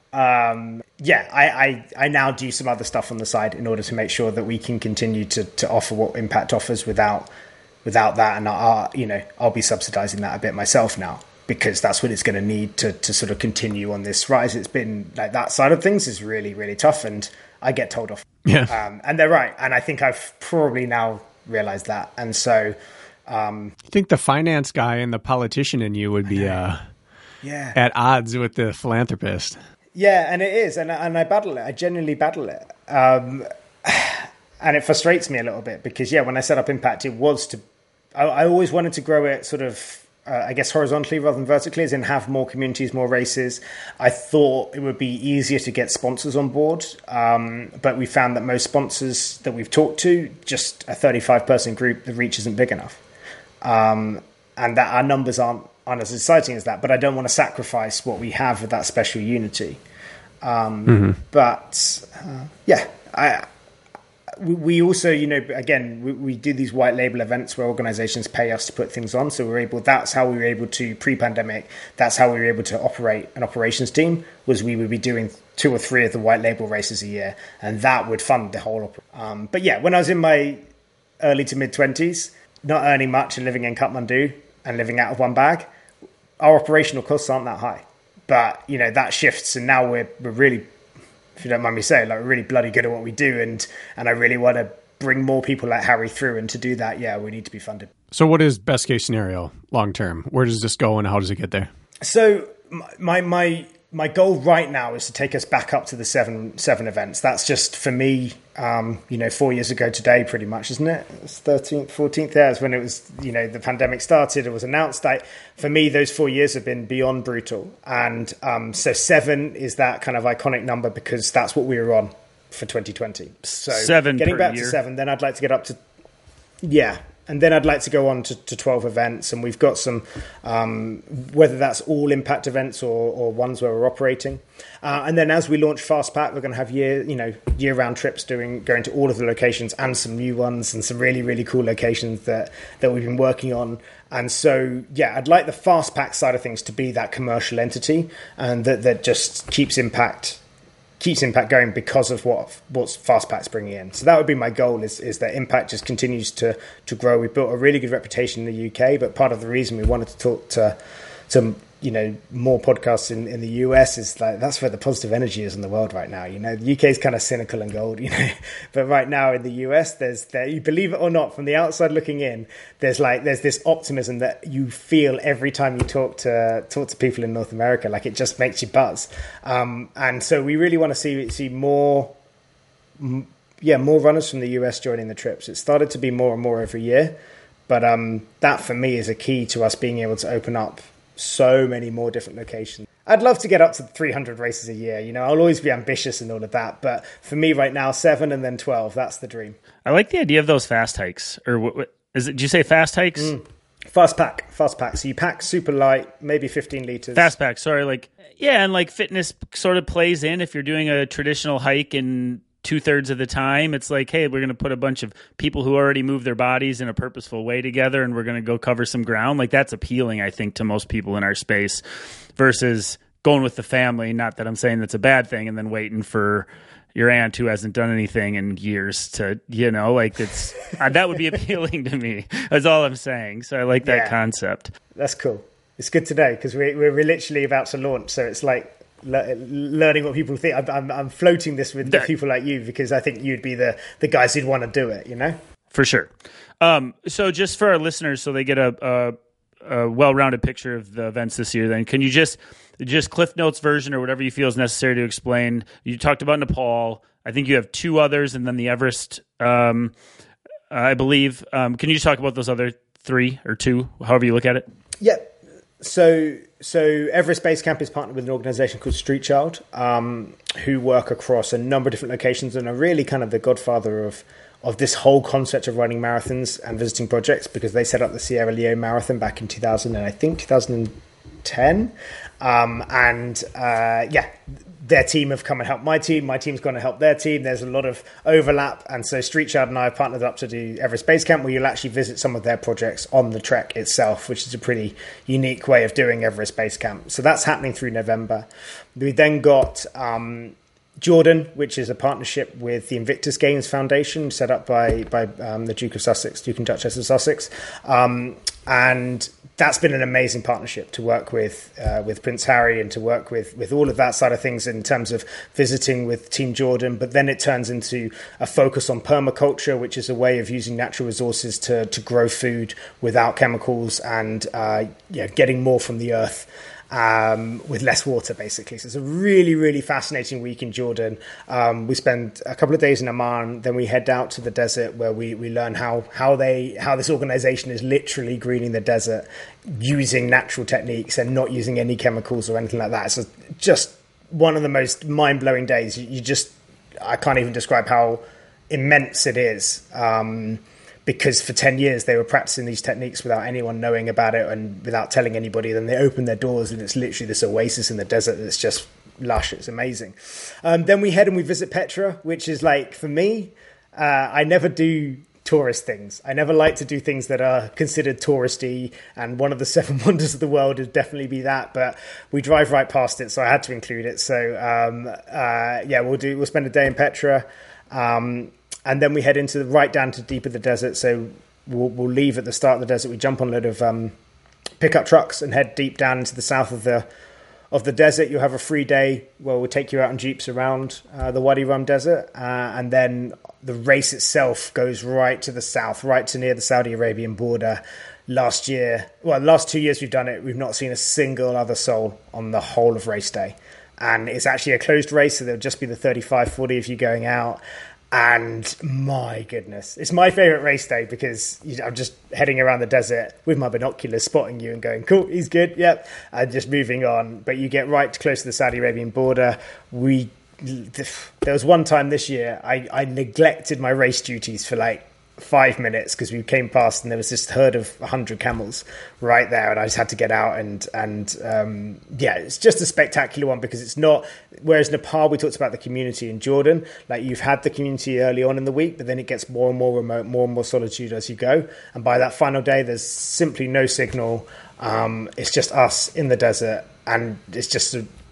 um yeah I, I I now do some other stuff on the side in order to make sure that we can continue to to offer what Impact offers without Without that, and I'll, you know, I'll be subsidizing that a bit myself now, because that's what it's going to need to to sort of continue on this rise. It's been like that side of things is really, really tough, and I get told off. Yeah, um, and they're right, and I think I've probably now realized that, and so um, I think the finance guy and the politician in you would be uh, yeah at odds with the philanthropist. Yeah, and it is, and and I battle it. I genuinely battle it. Um, and it frustrates me a little bit, because yeah, when I set up Impact, it was to I, I always wanted to grow it sort of, uh, I guess, horizontally rather than vertically, as in have more communities, more races. I thought it would be easier to get sponsors on board. Um, but we found that most sponsors that we've talked to, just a thirty-five person group, the reach isn't big enough. Um, and that our numbers aren't, aren't as exciting as that. But I don't want to sacrifice what we have with that special unity. Um, mm-hmm. But uh, yeah, I... We also, you know, again, we, we do these white label events where organizations pay us to put things on. So we're able, that's how we were able to, pre-pandemic, that's how we were able to operate an operations team, was we would be doing two or three of the white label races a year, and that would fund the whole operation. Um, but yeah, when I was in my early to mid twenties, not earning much and living in Kathmandu and living out of one bag, our operational costs aren't that high. But, you know, that shifts, and now we're we're really, if you don't mind me saying, like, we're really bloody good at what we do, and and I really want to bring more people like Harry through, and to do that, yeah, we need to be funded. So what is best case scenario long term? Where does this go, and how does it get there? So my my my goal right now is to take us back up to the seven seven events. That's just for me, um, you know, four years ago today, pretty much, isn't it? It's thirteenth, fourteenth. Yeah, it's when it was, you know, the pandemic started. It was announced. That for me, those four years have been beyond brutal. And um, so seven is that kind of iconic number, because that's what we were on for twenty twenty. So seven getting per back year. to seven, then I'd like to get up to, yeah. And then I'd like to go on to, to twelve events, and we've got some, um, whether that's all Impact events or, or ones where we're operating. Uh, and then as we launch Fastpack, we're going to have year, you know, year-round trips doing going to all of the locations, and some new ones, and some really, really cool locations that, that we've been working on. And so, yeah, I'd like the Fastpack side of things to be that commercial entity, and that, that just keeps Impact keeps Impact going because of what what's Fastpack's bringing in. So that would be my goal, is is that Impact just continues to to grow. We've built a really good reputation in the U K, but part of the reason we wanted to talk to to you know, more podcasts in, in the U S is like, that's where the positive energy is in the world right now. You know, the U K is kind of cynical and gold, you know, but right now in the U S, there's there, you believe it or not, from the outside looking in, there's like, there's this optimism that you feel every time you talk to, talk to people in North America, like it just makes you buzz. Um, and so we really want to see, see more, m- yeah, more runners from the U S joining the trips. It started to be more and more every year, but um, that for me is a key to us being able to open up so many more different locations. I'd love to get up to three hundred races a year. You know, I'll always be ambitious and all of that. But for me right now, seven and then twelve, that's the dream. I like the idea of those fast hikes. Or what, what is it? Did you say fast hikes? Mm. Fast pack, fast pack. So you pack super light, maybe fifteen liters. Fast pack. Sorry. Like, yeah. And like fitness sort of plays in if you're doing a traditional hike and two thirds of the time, it's like, hey, we're going to put a bunch of people who already move their bodies in a purposeful way together and we're going to go cover some ground. Like that's appealing, I think, to most people in our space versus going with the family. Not that I'm saying that's a bad thing and then waiting for your aunt who hasn't done anything in years to, you know, like it's, uh, that would be appealing to me. That's all I'm saying. So I like that yeah, concept. That's cool. It's good to know because we're, we're literally about to launch. So it's like, learning what people think. I'm, I'm floating this with that, people like you because I think you'd be the, the guys who'd want to do it, you know? For sure. Um, so just for our listeners, so they get a, a, a well-rounded picture of the events this year, then can you just, just Cliff Notes version or whatever you feel is necessary to explain? You talked about Nepal. I think you have two others and then the Everest, um, I believe. Um, can you just talk about those other three or two, however you look at it? Yeah. So, so Everest Base Camp is partnered with an organization called Street Child, um, who work across a number of different locations and are really kind of the godfather of, of this whole concept of running marathons and visiting projects because they set up the Sierra Leone Marathon back in two thousand and I think two thousand ten. Um, and, uh, yeah, their team have come and helped my team. My team's going to help their team. There's a lot of overlap. And so Street Child and I have partnered up to do Everest Base Camp, where you'll actually visit some of their projects on the trek itself, which is a pretty unique way of doing Everest Base Camp. So that's happening through November. We then got um, Jordan, which is a partnership with the Invictus Games Foundation, set up by, by um, the Duke of Sussex, Duke and Duchess of Sussex. Um, and that's been an amazing partnership to work with uh, with Prince Harry and to work with with all of that side of things in terms of visiting with Team Jordan. But then it turns into a focus on permaculture, which is a way of using natural resources to to grow food without chemicals and uh, yeah, getting more from the earth. Um, with less water, basically. So it's a really, really fascinating week in Jordan. Um, we spend a couple of days in Amman, then we head out to the desert where we, we learn how how they how this organization is literally greening the desert using natural techniques and not using any chemicals or anything like that. So just one of the most mind-blowing days. You, you just, I can't even describe how immense it is. Um, Because for ten years they were practicing these techniques without anyone knowing about it and without telling anybody. Then they open their doors and it's literally this oasis in the desert that's just lush. It's amazing. Um, then we head and we visit Petra, which is like, for me, uh, I never do tourist things. I never like to do things that are considered touristy. And one of the seven wonders of the world would definitely be that. But we drive right past it, so I had to include it. So um, uh, yeah, we'll do. We'll spend a day in Petra. Um, And then we head into the, right down to deep of the desert. So we'll, we'll leave at the start of the desert. We jump on a load of um, pickup trucks and head deep down into the south of the of the desert. You'll have a free day where we'll take you out in jeeps around uh, the Wadi Rum Desert. Uh, and then the race itself goes right to the south, right to near the Saudi Arabian border. Last year, well, the last two years we've done it, we've not seen a single other soul on the whole of race day. And it's actually a closed race, so there'll just be the thirty-five, forty of you going out. And my goodness, it's my favorite race day because I'm just heading around the desert with my binoculars, spotting you and going, cool, he's good, yep, and just moving on. But you get right close to the Saudi Arabian border. We there was one time this year I, I neglected my race duties for like five minutes because we came past and there was this herd of one hundred camels right there, and I just had to get out and and um yeah it's just a spectacular one because it's not, whereas Nepal we talked about the community, in Jordan like you've had the community early on in the week, but then it gets more and more remote, more and more solitude as you go, and by that final day there's simply no signal. Um it's just us in the desert, and it's just a,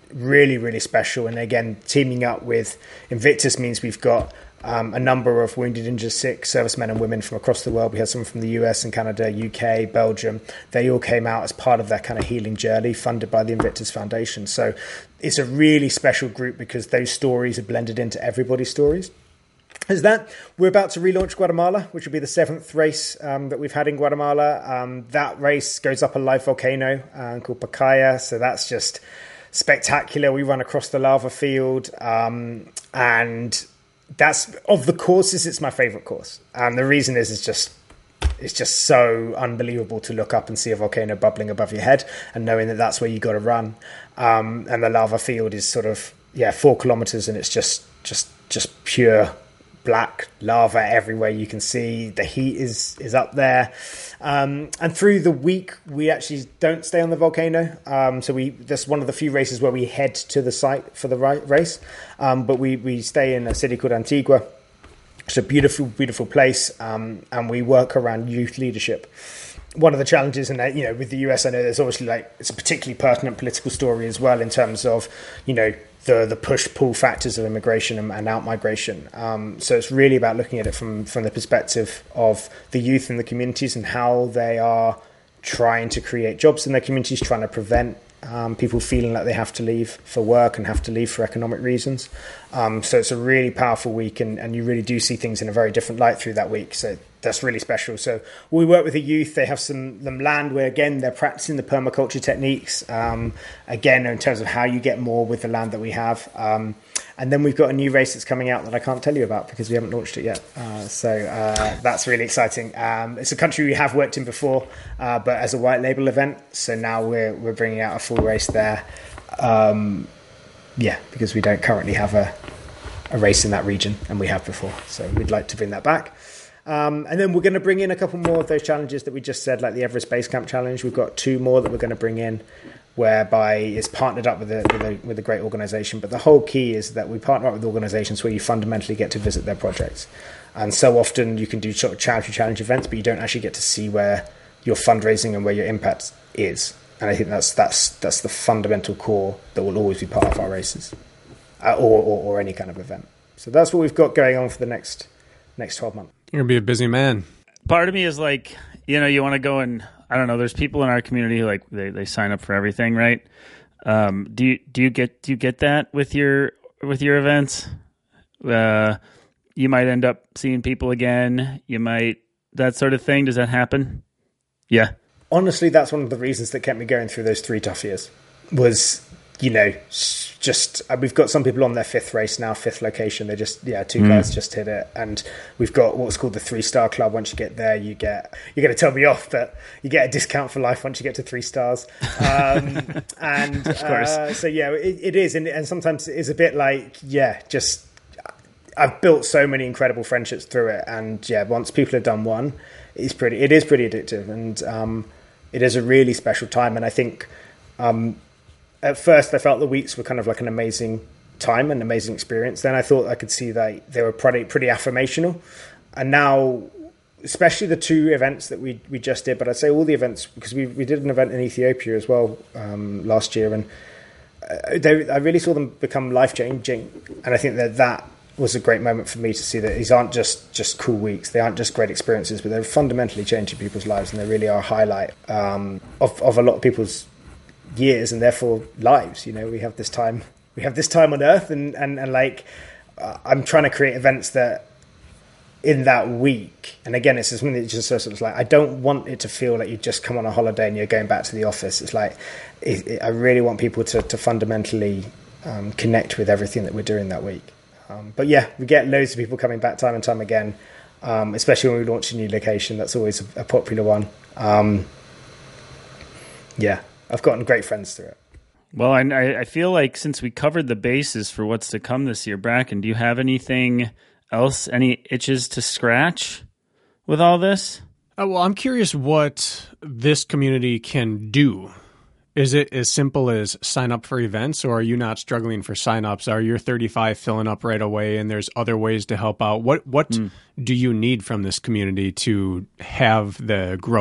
really, really special. And again, teaming up with Invictus means we've got um, a number of wounded, injured, sick servicemen and women from across the world. We had some from the U S and Canada, U K, Belgium. They all came out as part of their kind of healing journey funded by the Invictus Foundation. So it's a really special group because those stories are blended into everybody's stories. Is that we're about to relaunch Guatemala, which will be the seventh race um, that we've had in Guatemala. Um, that race goes up a live volcano uh, called Pacaya, so that's just spectacular. We run across the lava field, um, and that's of the courses, it's my favorite course. And the reason is, it's just it's just so unbelievable to look up and see a volcano bubbling above your head, and knowing that that's where you got to run. Um, and the lava field is sort of yeah four kilometers, and it's just just just pure black lava everywhere you can see. The heat is is up there, um, and through the week we actually don't stay on the volcano. Um, so we that's one of the few races where we head to the site for the race, um, but we we stay in a city called Antigua. It's a beautiful, beautiful place, um, and we work around youth leadership. One of the challenges, and you know, with the U S, I know there's obviously like it's a particularly pertinent political story as well in terms of you know. the the push-pull factors of immigration and, and out-migration. Um, so it's really about looking at it from, from the perspective of the youth in the communities and how they are trying to create jobs in their communities, trying to prevent um, people feeling like they have to leave for work and have to leave for economic reasons. Um, so it's a really powerful week, and, and you really do see things in a very different light through that week. So that's really special. So we work with the youth. They have some, some land where, again, they're practicing the permaculture techniques, um, again, in terms of how you get more with the land that we have. Um, and then we've got a new race that's coming out that I can't tell you about because we haven't launched it yet. Uh, so uh, that's really exciting. Um, it's a country we have worked in before, uh, but as a white label event. So now we're we're bringing out a full race there. Um, yeah, because we don't currently have a, a race in that region, and we have before. So we'd like to bring that back. Um, and then we're going to bring in a couple more of those challenges that we just said, like the Everest Base Camp Challenge. We've got two more that we're going to bring in, whereby it's partnered up with a, with a with a great organisation. But the whole key is that we partner up with organisations where you fundamentally get to visit their projects. And so often you can do sort of charity challenge events, but you don't actually get to see where your fundraising and where your impact is. And I think that's that's that's the fundamental core that will always be part of our races, uh, or, or or any kind of event. So that's what we've got going on for the next next twelve months. You're gonna be a busy man. Part of me is like, you know, you want to go and I don't know. There's people in our community who like they, they sign up for everything, right? Um, do you do you get do you get that with your with your events? Uh, you might end up seeing people again. You might that sort of thing. Does that happen? Yeah. Honestly, that's one of the reasons that kept me going through those three tough years. Was you know just uh, we've got some people on their fifth race now, fifth location. They just yeah, two mm. guys just hit it, and we've got what's called the three star club. Once you get there, you get you're going to tell me off, but you get a discount for life once you get to three stars. Um, and of course, uh, so yeah, it, it is, and, and sometimes it is a bit like yeah, just I've built so many incredible friendships through it, and yeah, once people have done one, it's pretty it is pretty addictive, and um, it is a really special time, and I think. Um, At first, I felt the weeks were kind of like an amazing time, an amazing experience. Then I thought I could see that they were pretty, pretty affirmational. And now, especially the two events that we, we just did, but I'd say all the events, because we we did an event in Ethiopia as well um, last year, and they, I really saw them become life-changing. And I think that that was a great moment for me to see that these aren't just, just cool weeks. They aren't just great experiences, but they're fundamentally changing people's lives, and they really are a highlight um, of, of a lot of people's years and therefore lives. You know, we have this time we have this time on earth, and and, and like uh, I'm trying to create events that in that week, and again it's something that just sort of like I don't want it to feel like you just come on a holiday and you're going back to the office. It's like it, it, I really want people to, to fundamentally um, connect with everything that we're doing that week. Um, but yeah, we get loads of people coming back time and time again, um, especially when we launch a new location. That's always a, a popular one. Um, yeah I've gotten great friends through it. Well, I, I feel like since we covered the bases for what's to come this year, Bracken, do you have anything else, any itches to scratch with all this? Uh, well, I'm curious what this community can do. Is it as simple as sign up for events, or are you not struggling for signups? Are your thirty-five filling up right away and there's other ways to help out? What what mm. do you need from this community to have the growth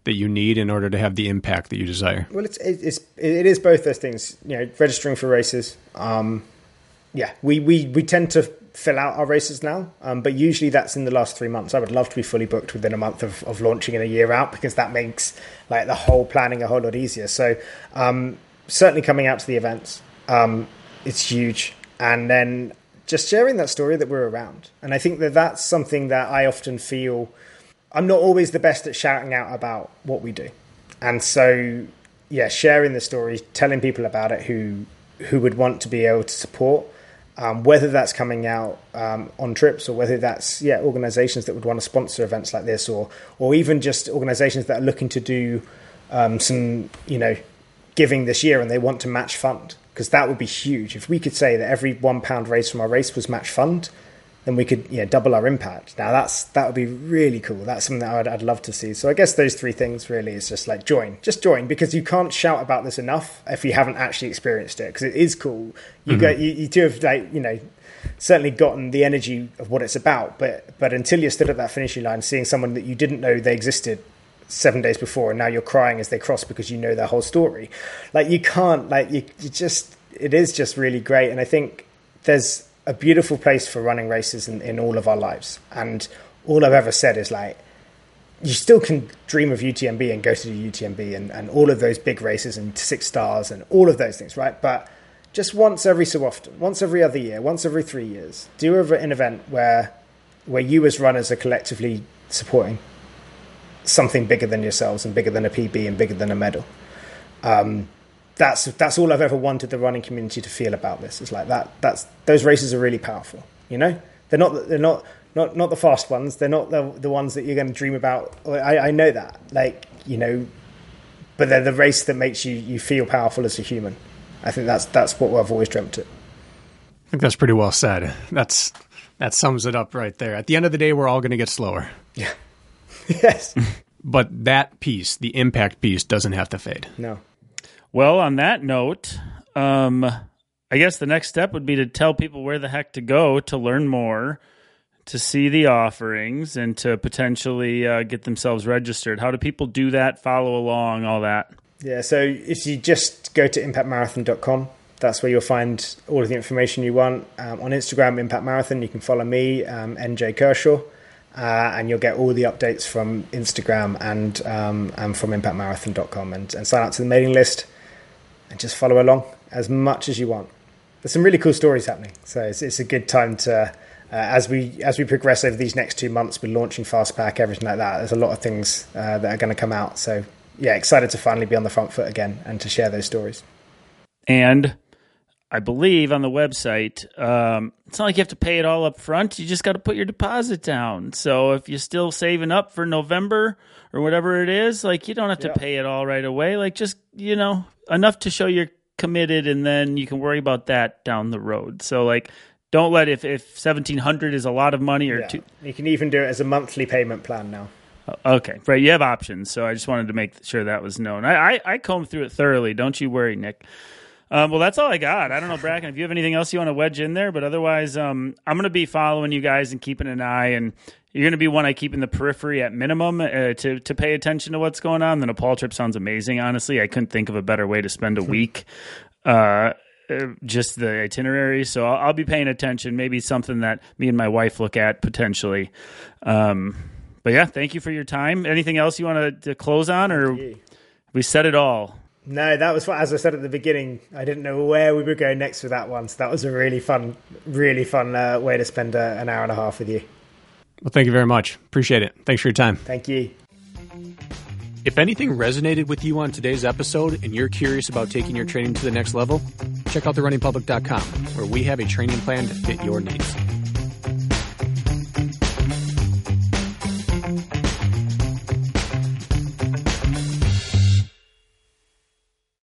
that you need in order to have the impact that you desire? Well, it's it's it is both those things. You know, registering for races. Um, yeah, we, we we tend to fill out our races now, um, but usually that's in the last three months. I would love to be fully booked within a month of, of launching in a year out, because that makes like the whole planning a whole lot easier. So um, certainly coming out to the events, um, it's huge, and then just sharing that story that we're around. And I think that that's something that I often feel. I'm not always the best at shouting out about what we do, and so yeah, sharing the story, telling people about it who who would want to be able to support. Um, whether that's coming out um, on trips, or whether that's yeah organizations that would want to sponsor events like this, or or even just organizations that are looking to do um, some you know giving this year and they want to match fund, because that would be huge. If we could say that every one pound raised from our race was match fund, then we could yeah double our impact. Now that's that would be really cool. That's something that I'd, I'd love to see. So I guess those three things really is just like join, just join, because you can't shout about this enough if you haven't actually experienced it, because it is cool. You mm-hmm. go, you, you do have like you know certainly gotten the energy of what it's about, but but until you're stood at that finishing line, seeing someone that you didn't know they existed seven days before, and now you're crying as they cross because you know their whole story, like you can't like you, you just it is just really great. And I think there's a beautiful place for running races in, in all of our lives. And all I've ever said is like, you still can dream of U T M B and go to the U T M B and, and all of those big races and six stars and all of those things, right? But just once every so often, once every other year, once every three years, do an event where where you as runners are collectively supporting something bigger than yourselves and bigger than a P B and bigger than a medal. Um, That's that's all I've ever wanted the running community to feel about this. It's like that. That's those races are really powerful. You know, they're not they're not not not the fast ones. They're not the the ones that you're going to dream about. I, I know that, like you know, but they're the race that makes you you feel powerful as a human. I think that's that's what I've always dreamt it. I think that's pretty well said. That's that sums it up right there. At the end of the day, we're all going to get slower. Yeah. Yes. But that piece, the impact piece, doesn't have to fade. No. Well, on that note, um, I guess the next step would be to tell people where the heck to go to learn more, to see the offerings, and to potentially uh, get themselves registered. How do people do that, follow along, all that? Yeah, so if you just go to impact marathon dot com, that's where you'll find all of the information you want. Um, on Instagram, Impact Marathon, you can follow me, um, N J Kershaw, uh, and you'll get all the updates from Instagram and um, and from impact marathon dot com, and, and sign up to the mailing list. And just follow along as much as you want. There's some really cool stories happening, so it's, it's a good time to, uh, as we as we progress over these next two months, we're launching Fastpack, everything like that. There's a lot of things uh, that are going to come out. So yeah, excited to finally be on the front foot again and to share those stories. And I believe on the website, um, it's not like you have to pay it all up front. You just got to put your deposit down. So if you're still saving up for November or whatever it is, like you don't have to yeah. pay it all right away. Like just, you know, enough to show you're committed, and then you can worry about that down the road. So like, don't let, if, if seventeen hundred is a lot of money or yeah. two. You can even do it as a monthly payment plan now. Okay. Right. You have options. So I just wanted to make sure that was known. I, I, I combed through it thoroughly. Don't you worry, Nick. Um, well, that's all I got. I don't know, Bracken, if you have anything else you want to wedge in there, but otherwise, um, I'm going to be following you guys and keeping an eye, and you're going to be one I keep in the periphery at minimum uh, to to pay attention to what's going on. The Nepal trip sounds amazing, honestly. I couldn't think of a better way to spend a week, uh, just the itinerary. So I'll, I'll be paying attention, maybe something that me and my wife look at potentially. Um, but yeah, thank you for your time. Anything else you want to, to close on, or we said it all? No, that was, as I said at the beginning, I didn't know where we would go next with that one. So that was a really fun, really fun uh, way to spend uh, an hour and a half with you. Well, thank you very much. Appreciate it. Thanks for your time. Thank you. If anything resonated with you on today's episode and you're curious about taking your training to the next level, check out the running public dot com, where we have a training plan to fit your needs.